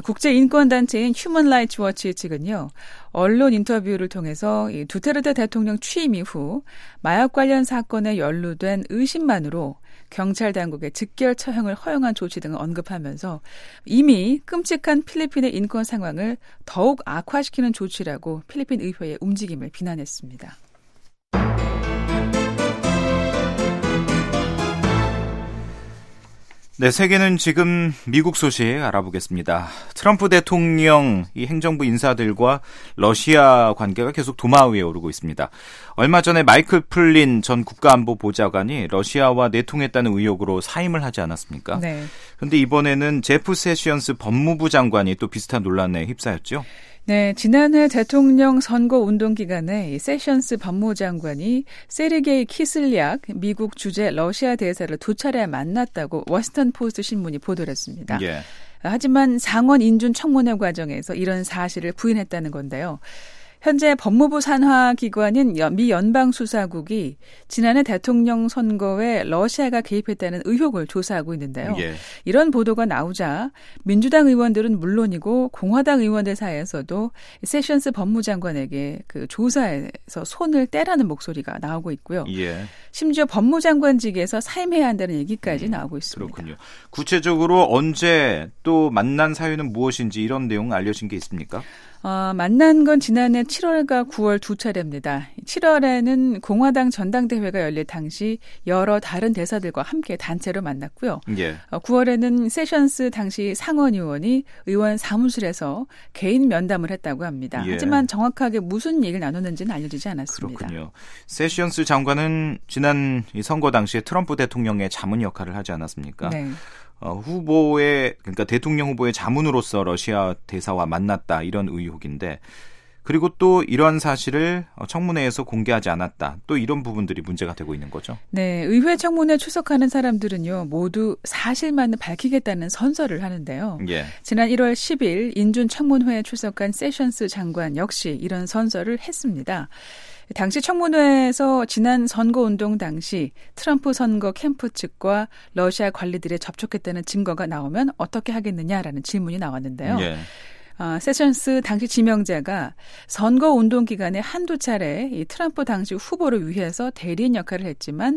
국제인권단체인 휴먼 라이츠 워치 측은요. 언론 인터뷰를 통해서 이 두테르테 대통령 취임 이후 마약 관련 사건에 연루된 의심만으로 경찰 당국의 즉결 처형을 허용한 조치 등을 언급하면서 이미 끔찍한 필리핀의 인권 상황을 더욱 악화시키는 조치라고 필리핀 의회의 움직임을 비난했습니다. 네, 세계는 지금 미국 소식 알아보겠습니다. 트럼프 대통령 이 행정부 인사들과 러시아 관계가 계속 도마 위에 오르고 있습니다. 얼마 전에 마이클 플린 전 국가안보보좌관이 러시아와 내통했다는 의혹으로 사임을 하지 않았습니까? 네. 그런데 이번에는 제프 세션스 법무부 장관이 또 비슷한 논란에 휩싸였죠? 네, 지난해 대통령 선거 운동 기간에 세션스 법무장관이 세르게이 키슬리악 미국 주재 러시아 대사를 두 차례 만났다고 워싱턴 포스트 신문이 보도를 했습니다. 예. 하지만 상원 인준 청문회 과정에서 이런 사실을 부인했다는 건데요. 현재 법무부 산하 기관인 미 연방수사국이 지난해 대통령 선거에 러시아가 개입했다는 의혹을 조사하고 있는데요. 예. 이런 보도가 나오자 민주당 의원들은 물론이고 공화당 의원들 사이에서도 세션스 법무장관에게 그 조사에서 손을 떼라는 목소리가 나오고 있고요. 예. 심지어 법무장관직에서 사임해야 한다는 얘기까지 음, 나오고 있습니다. 그렇군요. 구체적으로 언제 또 만난 사유는 무엇인지 이런 내용 알려진 게 있습니까? 어, 만난 건 지난해 칠월과 구월 두 차례입니다. 칠월에는 공화당 전당대회가 열릴 당시 여러 다른 대사들과 함께 단체로 만났고요. 예. 어, 구월에는 세션스 당시 상원 의원이 의원 사무실에서 개인 면담을 했다고 합니다. 예. 하지만 정확하게 무슨 얘기를 나눴는지는 알려지지 않았습니다. 그렇군요. 세션스 장관은 지난 선거 당시에 트럼프 대통령의 자문 역할을 하지 않았습니까? 네. 어, 후보의 그러니까 대통령 후보의 자문으로서 러시아 대사와 만났다 이런 의혹인데 그리고 또 이런 사실을 청문회에서 공개하지 않았다. 또 이런 부분들이 문제가 되고 있는 거죠. 네, 의회 청문회 출석하는 사람들은요. 모두 사실만을 밝히겠다는 선서를 하는데요. 예. 지난 일월 십일 인준 청문회에 출석한 세션스 장관 역시 이런 선서를 했습니다. 당시 청문회에서 지난 선거운동 당시 트럼프 선거 캠프 측과 러시아 관리들이 접촉했다는 증거가 나오면 어떻게 하겠느냐라는 질문이 나왔는데요. 예. 어, 세션스 당시 지명자가 선거운동 기간에 한두 차례 이 트럼프 당시 후보를 위해서 대리인 역할을 했지만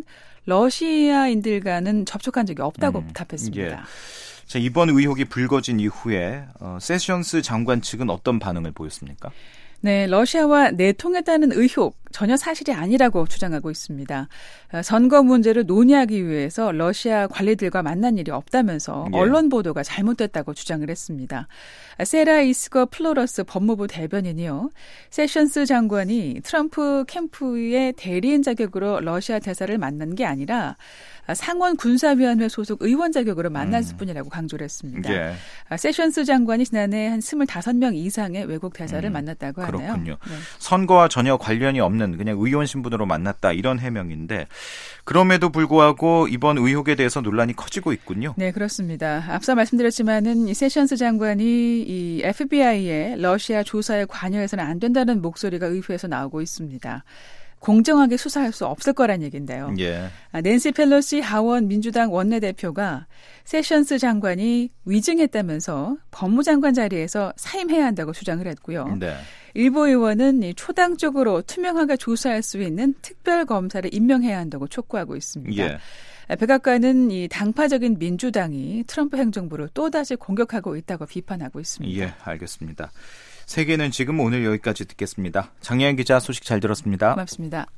러시아인들과는 접촉한 적이 없다고 음, 답했습니다. 예. 자, 이번 의혹이 불거진 이후에 어, 세션스 장관 측은 어떤 반응을 보였습니까? 네, 러시아와 내통했다는 의혹 전혀 사실이 아니라고 주장하고 있습니다. 선거 문제를 논의하기 위해서 러시아 관리들과 만난 일이 없다면서 예. 언론 보도가 잘못됐다고 주장을 했습니다. 세라 이스거 플로러스 법무부 대변인이요. 세션스 장관이 트럼프 캠프의 대리인 자격으로 러시아 대사를 만난 게 아니라 상원 군사위원회 소속 의원 자격으로 만났을 음. 뿐이라고 강조를 했습니다. 예. 세션스 장관이 지난해 한 스물다섯 명 이상의 외국 대사를 음. 만났다고 하네요. 그렇군요. 네. 선거와 전혀 관련이 없는 그냥 의원 신분으로 만났다 이런 해명인데 그럼에도 불구하고 이번 의혹에 대해서 논란이 커지고 있군요. 네, 그렇습니다. 앞서 말씀드렸지만은 이 세션스 장관이 이 에프비아이의 러시아 조사에 관여해서는 안 된다는 목소리가 의회에서 나오고 있습니다. 공정하게 수사할 수 없을 거란 얘기인데요. 예. 낸시 펠로시 하원 민주당 원내대표가 세션스 장관이 위증했다면서 법무장관 자리에서 사임해야 한다고 주장을 했고요. 네. 일부 의원은 초당적으로 투명하게 조사할 수 있는 특별검사를 임명해야 한다고 촉구하고 있습니다. 예. 백악관은 이 당파적인 민주당이 트럼프 행정부를 또다시 공격하고 있다고 비판하고 있습니다. 예, 알겠습니다. 세계는 지금 오늘 여기까지 듣겠습니다. 장혜연 기자 소식 잘 들었습니다. 고맙습니다.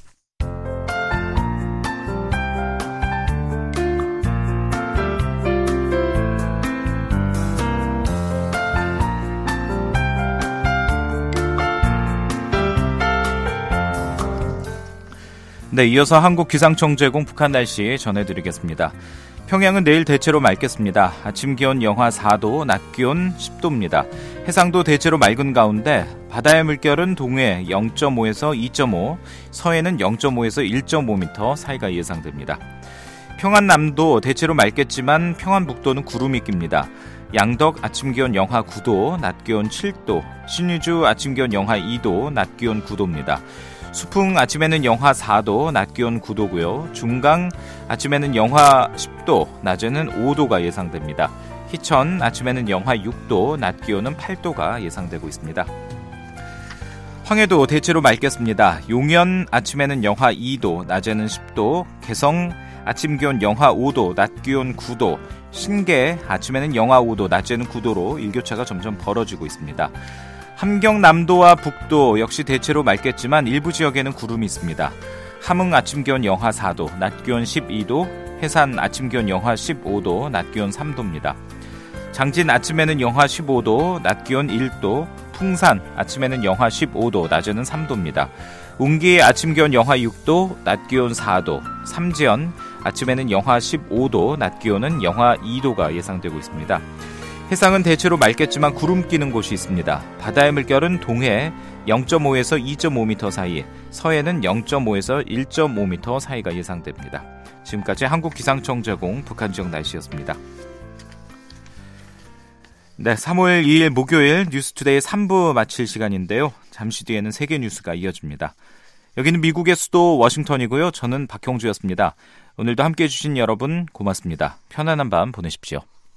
네, 이어서 한국기상청 제공 북한 날씨 전해드리겠습니다. 평양은 내일 대체로 맑겠습니다. 아침 기온 영하 사 도, 낮 기온 십 도입니다. 해상도 대체로 맑은 가운데 바다의 물결은 동해 영 점 오에서 이 점 오, 서해는 영 점 오에서 일 점 오 미터 사이가 예상됩니다. 평안남도 대체로 맑겠지만 평안북도는 구름이 낍니다. 양덕 아침 기온 영하 구 도, 낮 기온 칠 도, 신의주 아침 기온 영하 이 도, 낮 기온 구 도입니다. 수풍 아침에는 영하 사 도, 낮 기온 구 도고요. 중강 아침에는 영하 십 도, 낮에는 오 도가 예상됩니다. 희천 아침에는 영하 육 도, 낮 기온은 팔 도가 예상되고 있습니다. 황해도 대체로 맑겠습니다. 용연 아침에는 영하 이 도, 낮에는 십 도, 개성 아침 기온 영하 오 도, 낮 기온 구 도, 신계 아침에는 영하 오 도, 낮에는 구 도로 일교차가 점점 벌어지고 있습니다. 함경남도와 북도 역시 대체로 맑겠지만 일부 지역에는 구름이 있습니다. 함흥 아침 기온 영하 사 도, 낮 기온 십이 도, 해산 아침 기온 영하 십오 도, 낮 기온 삼 도입니다. 장진 아침에는 영하 십오 도, 낮 기온 일 도, 풍산 아침에는 영하 십오 도, 낮에는 삼 도입니다. 운기 아침 기온 영하 육 도, 낮 기온 사 도, 삼지연 아침에는 영하 십오 도, 낮 기온은 영하 이 도가 예상되고 있습니다. 해상은 대체로 맑겠지만 구름 끼는 곳이 있습니다. 바다의 물결은 동해 영 점 오에서 이 점 오 미터 사이, 서해는 영 점 오에서 일 점 오 미터 사이가 예상됩니다. 지금까지 한국기상청 제공 북한 지역 날씨였습니다. 네, 삼월 이일 목요일 뉴스투데이 삼 부 마칠 시간인데요. 잠시 뒤에는 세계 뉴스가 이어집니다. 여기는 미국의 수도 워싱턴이고요. 저는 박형주였습니다. 오늘도 함께해 주신 여러분 고맙습니다. 편안한 밤 보내십시오.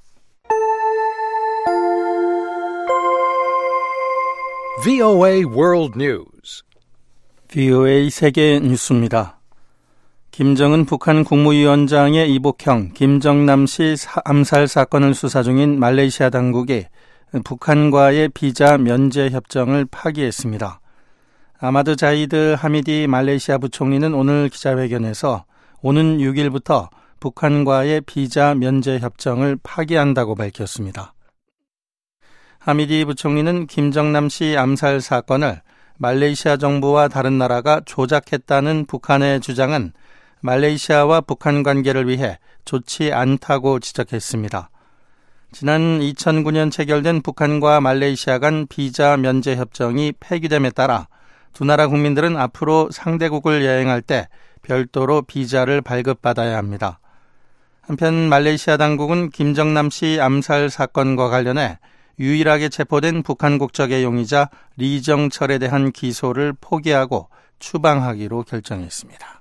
브이오에이 World News. 브이오에이 세계 뉴스입니다. 김정은 북한 국무위원장의 이복형 김정남 씨 암살 사건을 수사 중인 말레이시아 당국이 북한과의 비자 면제 협정을 파기했습니다. 아마드 자히드 하미디 말레이시아 부총리는 오늘 기자회견에서 오는 육 일부터 북한과의 비자 면제 협정을 파기한다고 밝혔습니다. 하미디 부총리는 김정남 씨 암살 사건을 말레이시아 정부와 다른 나라가 조작했다는 북한의 주장은 말레이시아와 북한 관계를 위해 좋지 않다고 지적했습니다. 지난 이천구 년 체결된 북한과 말레이시아 간 비자 면제 협정이 폐기됨에 따라 두 나라 국민들은 앞으로 상대국을 여행할 때 별도로 비자를 발급받아야 합니다. 한편 말레이시아 당국은 김정남 씨 암살 사건과 관련해 유일하게 체포된 북한 국적의 용의자 리정철에 대한 기소를 포기하고 추방하기로 결정했습니다.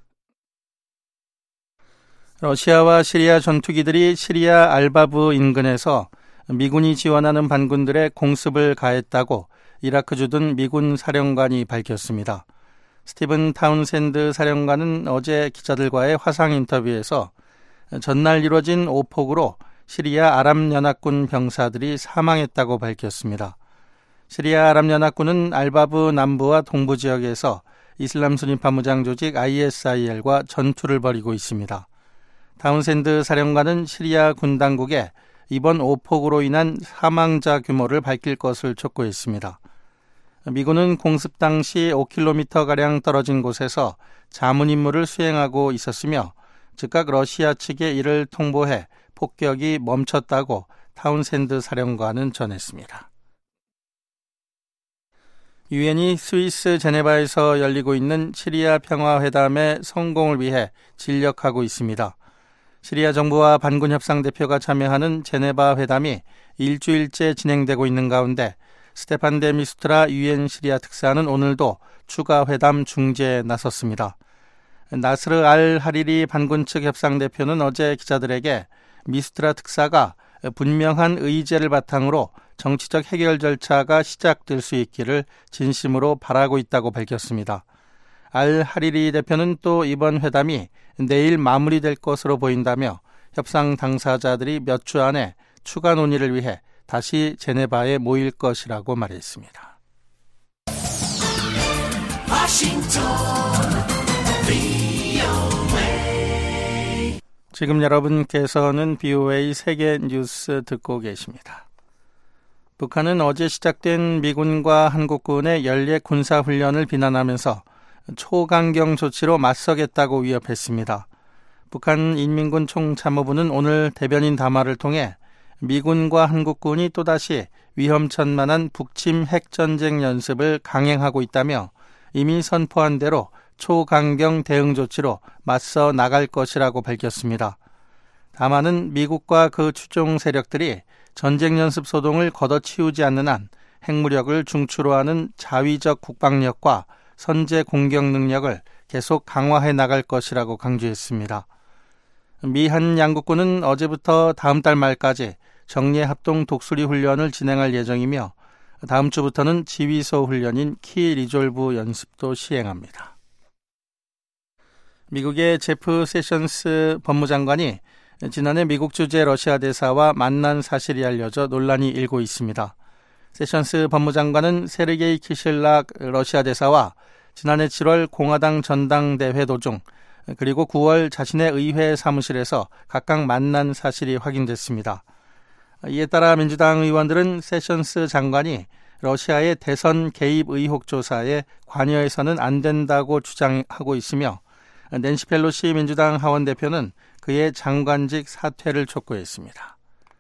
러시아와 시리아 전투기들이 시리아 알바브 인근에서 미군이 지원하는 반군들의 공습을 가했다고 이라크 주둔 미군 사령관이 밝혔습니다. 스티븐 타운샌드 사령관은 어제 기자들과의 화상 인터뷰에서 전날 이뤄진 오폭으로 시리아 아랍연합군 병사들이 사망했다고 밝혔습니다. 시리아 아랍연합군은 알바브 남부와 동부 지역에서 이슬람 순위파 무장 조직 아이에스아이엘과 전투를 벌이고 있습니다. 타운샌드 사령관은 시리아 군 당국에 이번 오폭으로 인한 사망자 규모를 밝힐 것을 촉구했습니다. 미군은 공습 당시 오 킬로미터가량 떨어진 곳에서 자문 임무를 수행하고 있었으며 즉각 러시아 측에 이를 통보해 폭격이 멈췄다고 타운샌드 사령관은 전했습니다. 유엔이 스위스 제네바에서 열리고 있는 시리아 평화회담의 성공을 위해 진력하고 있습니다. 시리아 정부와 반군 협상 대표가 참여하는 제네바 회담이 일주일째 진행되고 있는 가운데 스테판 데 미스트라 유엔 시리아 특사는 오늘도 추가 회담 중재에 나섰습니다. 나스르 알 하리리 반군 측 협상 대표는 어제 기자들에게 미스트라 특사가 분명한 의제를 바탕으로 정치적 해결 절차가 시작될 수 있기를 진심으로 바라고 있다고 밝혔습니다. 알 하리리 대표는 또 이번 회담이 내일 마무리될 것으로 보인다며 협상 당사자들이 몇 주 안에 추가 논의를 위해 다시 제네바에 모일 것이라고 말했습니다. 워싱턴 비오에이. 지금 여러분께서는 비오에이 세계 뉴스 듣고 계십니다. 북한은 어제 시작된 미군과 한국군의 연례 군사훈련을 비난하면서 초강경 조치로 맞서겠다고 위협했습니다. 북한 인민군 총참모부는 오늘 대변인 담화를 통해 미군과 한국군이 또다시 위험천만한 북침 핵전쟁 연습을 강행하고 있다며 이미 선포한 대로 초강경 대응 조치로 맞서 나갈 것이라고 밝혔습니다. 담화는 미국과 그 추종 세력들이 전쟁 연습 소동을 걷어치우지 않는 한 핵무력을 중추로 하는 자위적 국방력과 선제 공격 능력을 계속 강화해 나갈 것이라고 강조했습니다. 미한 양국군은 어제부터 다음 달 말까지 정례 합동 독수리 훈련을 진행할 예정이며 다음 주부터는 지휘소 훈련인 키 리졸브 연습도 시행합니다. 미국의 제프 세션스 법무장관이 지난해 미국 주재 러시아 대사와 만난 사실이 알려져 논란이 일고 있습니다. 세션스 법무장관은 세르게이 키실락 러시아 대사와 지난해 칠월 공화당 전당대회 도중 그리고 구월 자신의 의회 사무실에서 각각 만난 사실이 확인됐습니다. 이에 따라 민주당 의원들은 세션스 장관이 러시아의 대선 개입 의혹 조사에 관여해서는 안 된다고 주장하고 있으며 낸시 펠로시 민주당 하원 대표는 그의 장관직 사퇴를 촉구했습니다.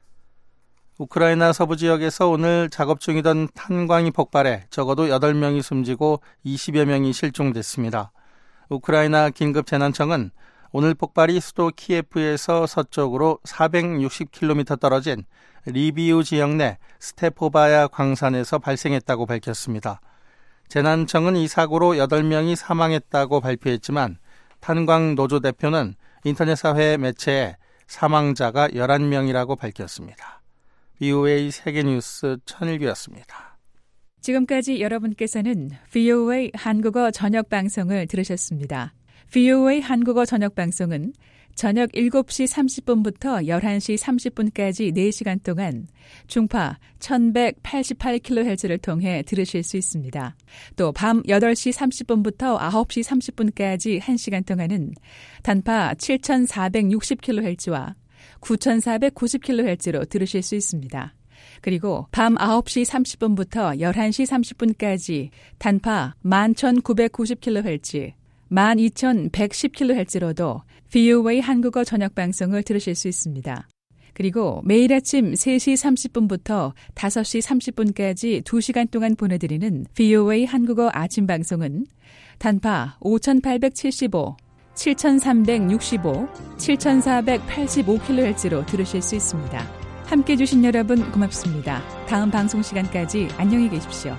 우크라이나 서부 지역에서 오늘 작업 중이던 탄광이 폭발해 적어도 여덟 명이 숨지고 이십여 명이 실종됐습니다. 우크라이나 긴급재난청은 오늘 폭발이 수도 키예프에서 서쪽으로 사백육십 킬로미터 떨어진 리비우 지역 내 스테포바야 광산에서 발생했다고 밝혔습니다. 재난청은 이 사고로 여덟 명이 사망했다고 발표했지만 탄광 노조 대표는 인터넷 사회 매체에 사망자가 열한 명이라고 밝혔습니다. 비오에이 세계뉴스 천일규였습니다. 지금까지 여러분께서는 비오에이 한국어 저녁방송을 들으셨습니다. 비오에이 한국어 저녁방송은 저녁 일곱 시 삼십 분부터 열한 시 삼십 분까지 네 시간 동안 중파 천백팔십팔 킬로헤르츠를 통해 들으실 수 있습니다. 또 밤 여덟 시 삼십 분부터 아홉 시 삼십 분까지 한 시간 동안은 단파 칠천사백육십 킬로헤르츠와 구천사백구십 킬로헤르츠로 들으실 수 있습니다. 그리고 밤 아홉 시 삼십 분부터 열한 시 삼십 분까지 단파 만 천구백구십 킬로헤르츠, 만 이천백십 킬로헤르츠로도 비오에이 한국어 저녁방송을 들으실 수 있습니다. 그리고 매일 아침 세 시 삼십 분부터 다섯 시 삼십 분까지 두 시간 동안 보내드리는 비오에이 한국어 아침방송은 단파 오천팔백칠십오, 칠천삼백육십오, 칠천사백팔십오 킬로헤르츠로 들으실 수 있습니다. 함께해 주신 여러분 고맙습니다. 다음 방송 시간까지 안녕히 계십시오.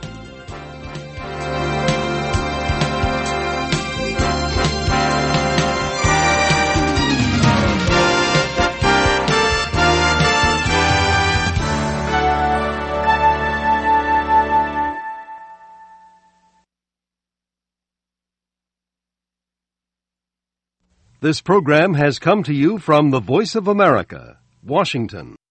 This program has come to you from the Voice of America, Washington.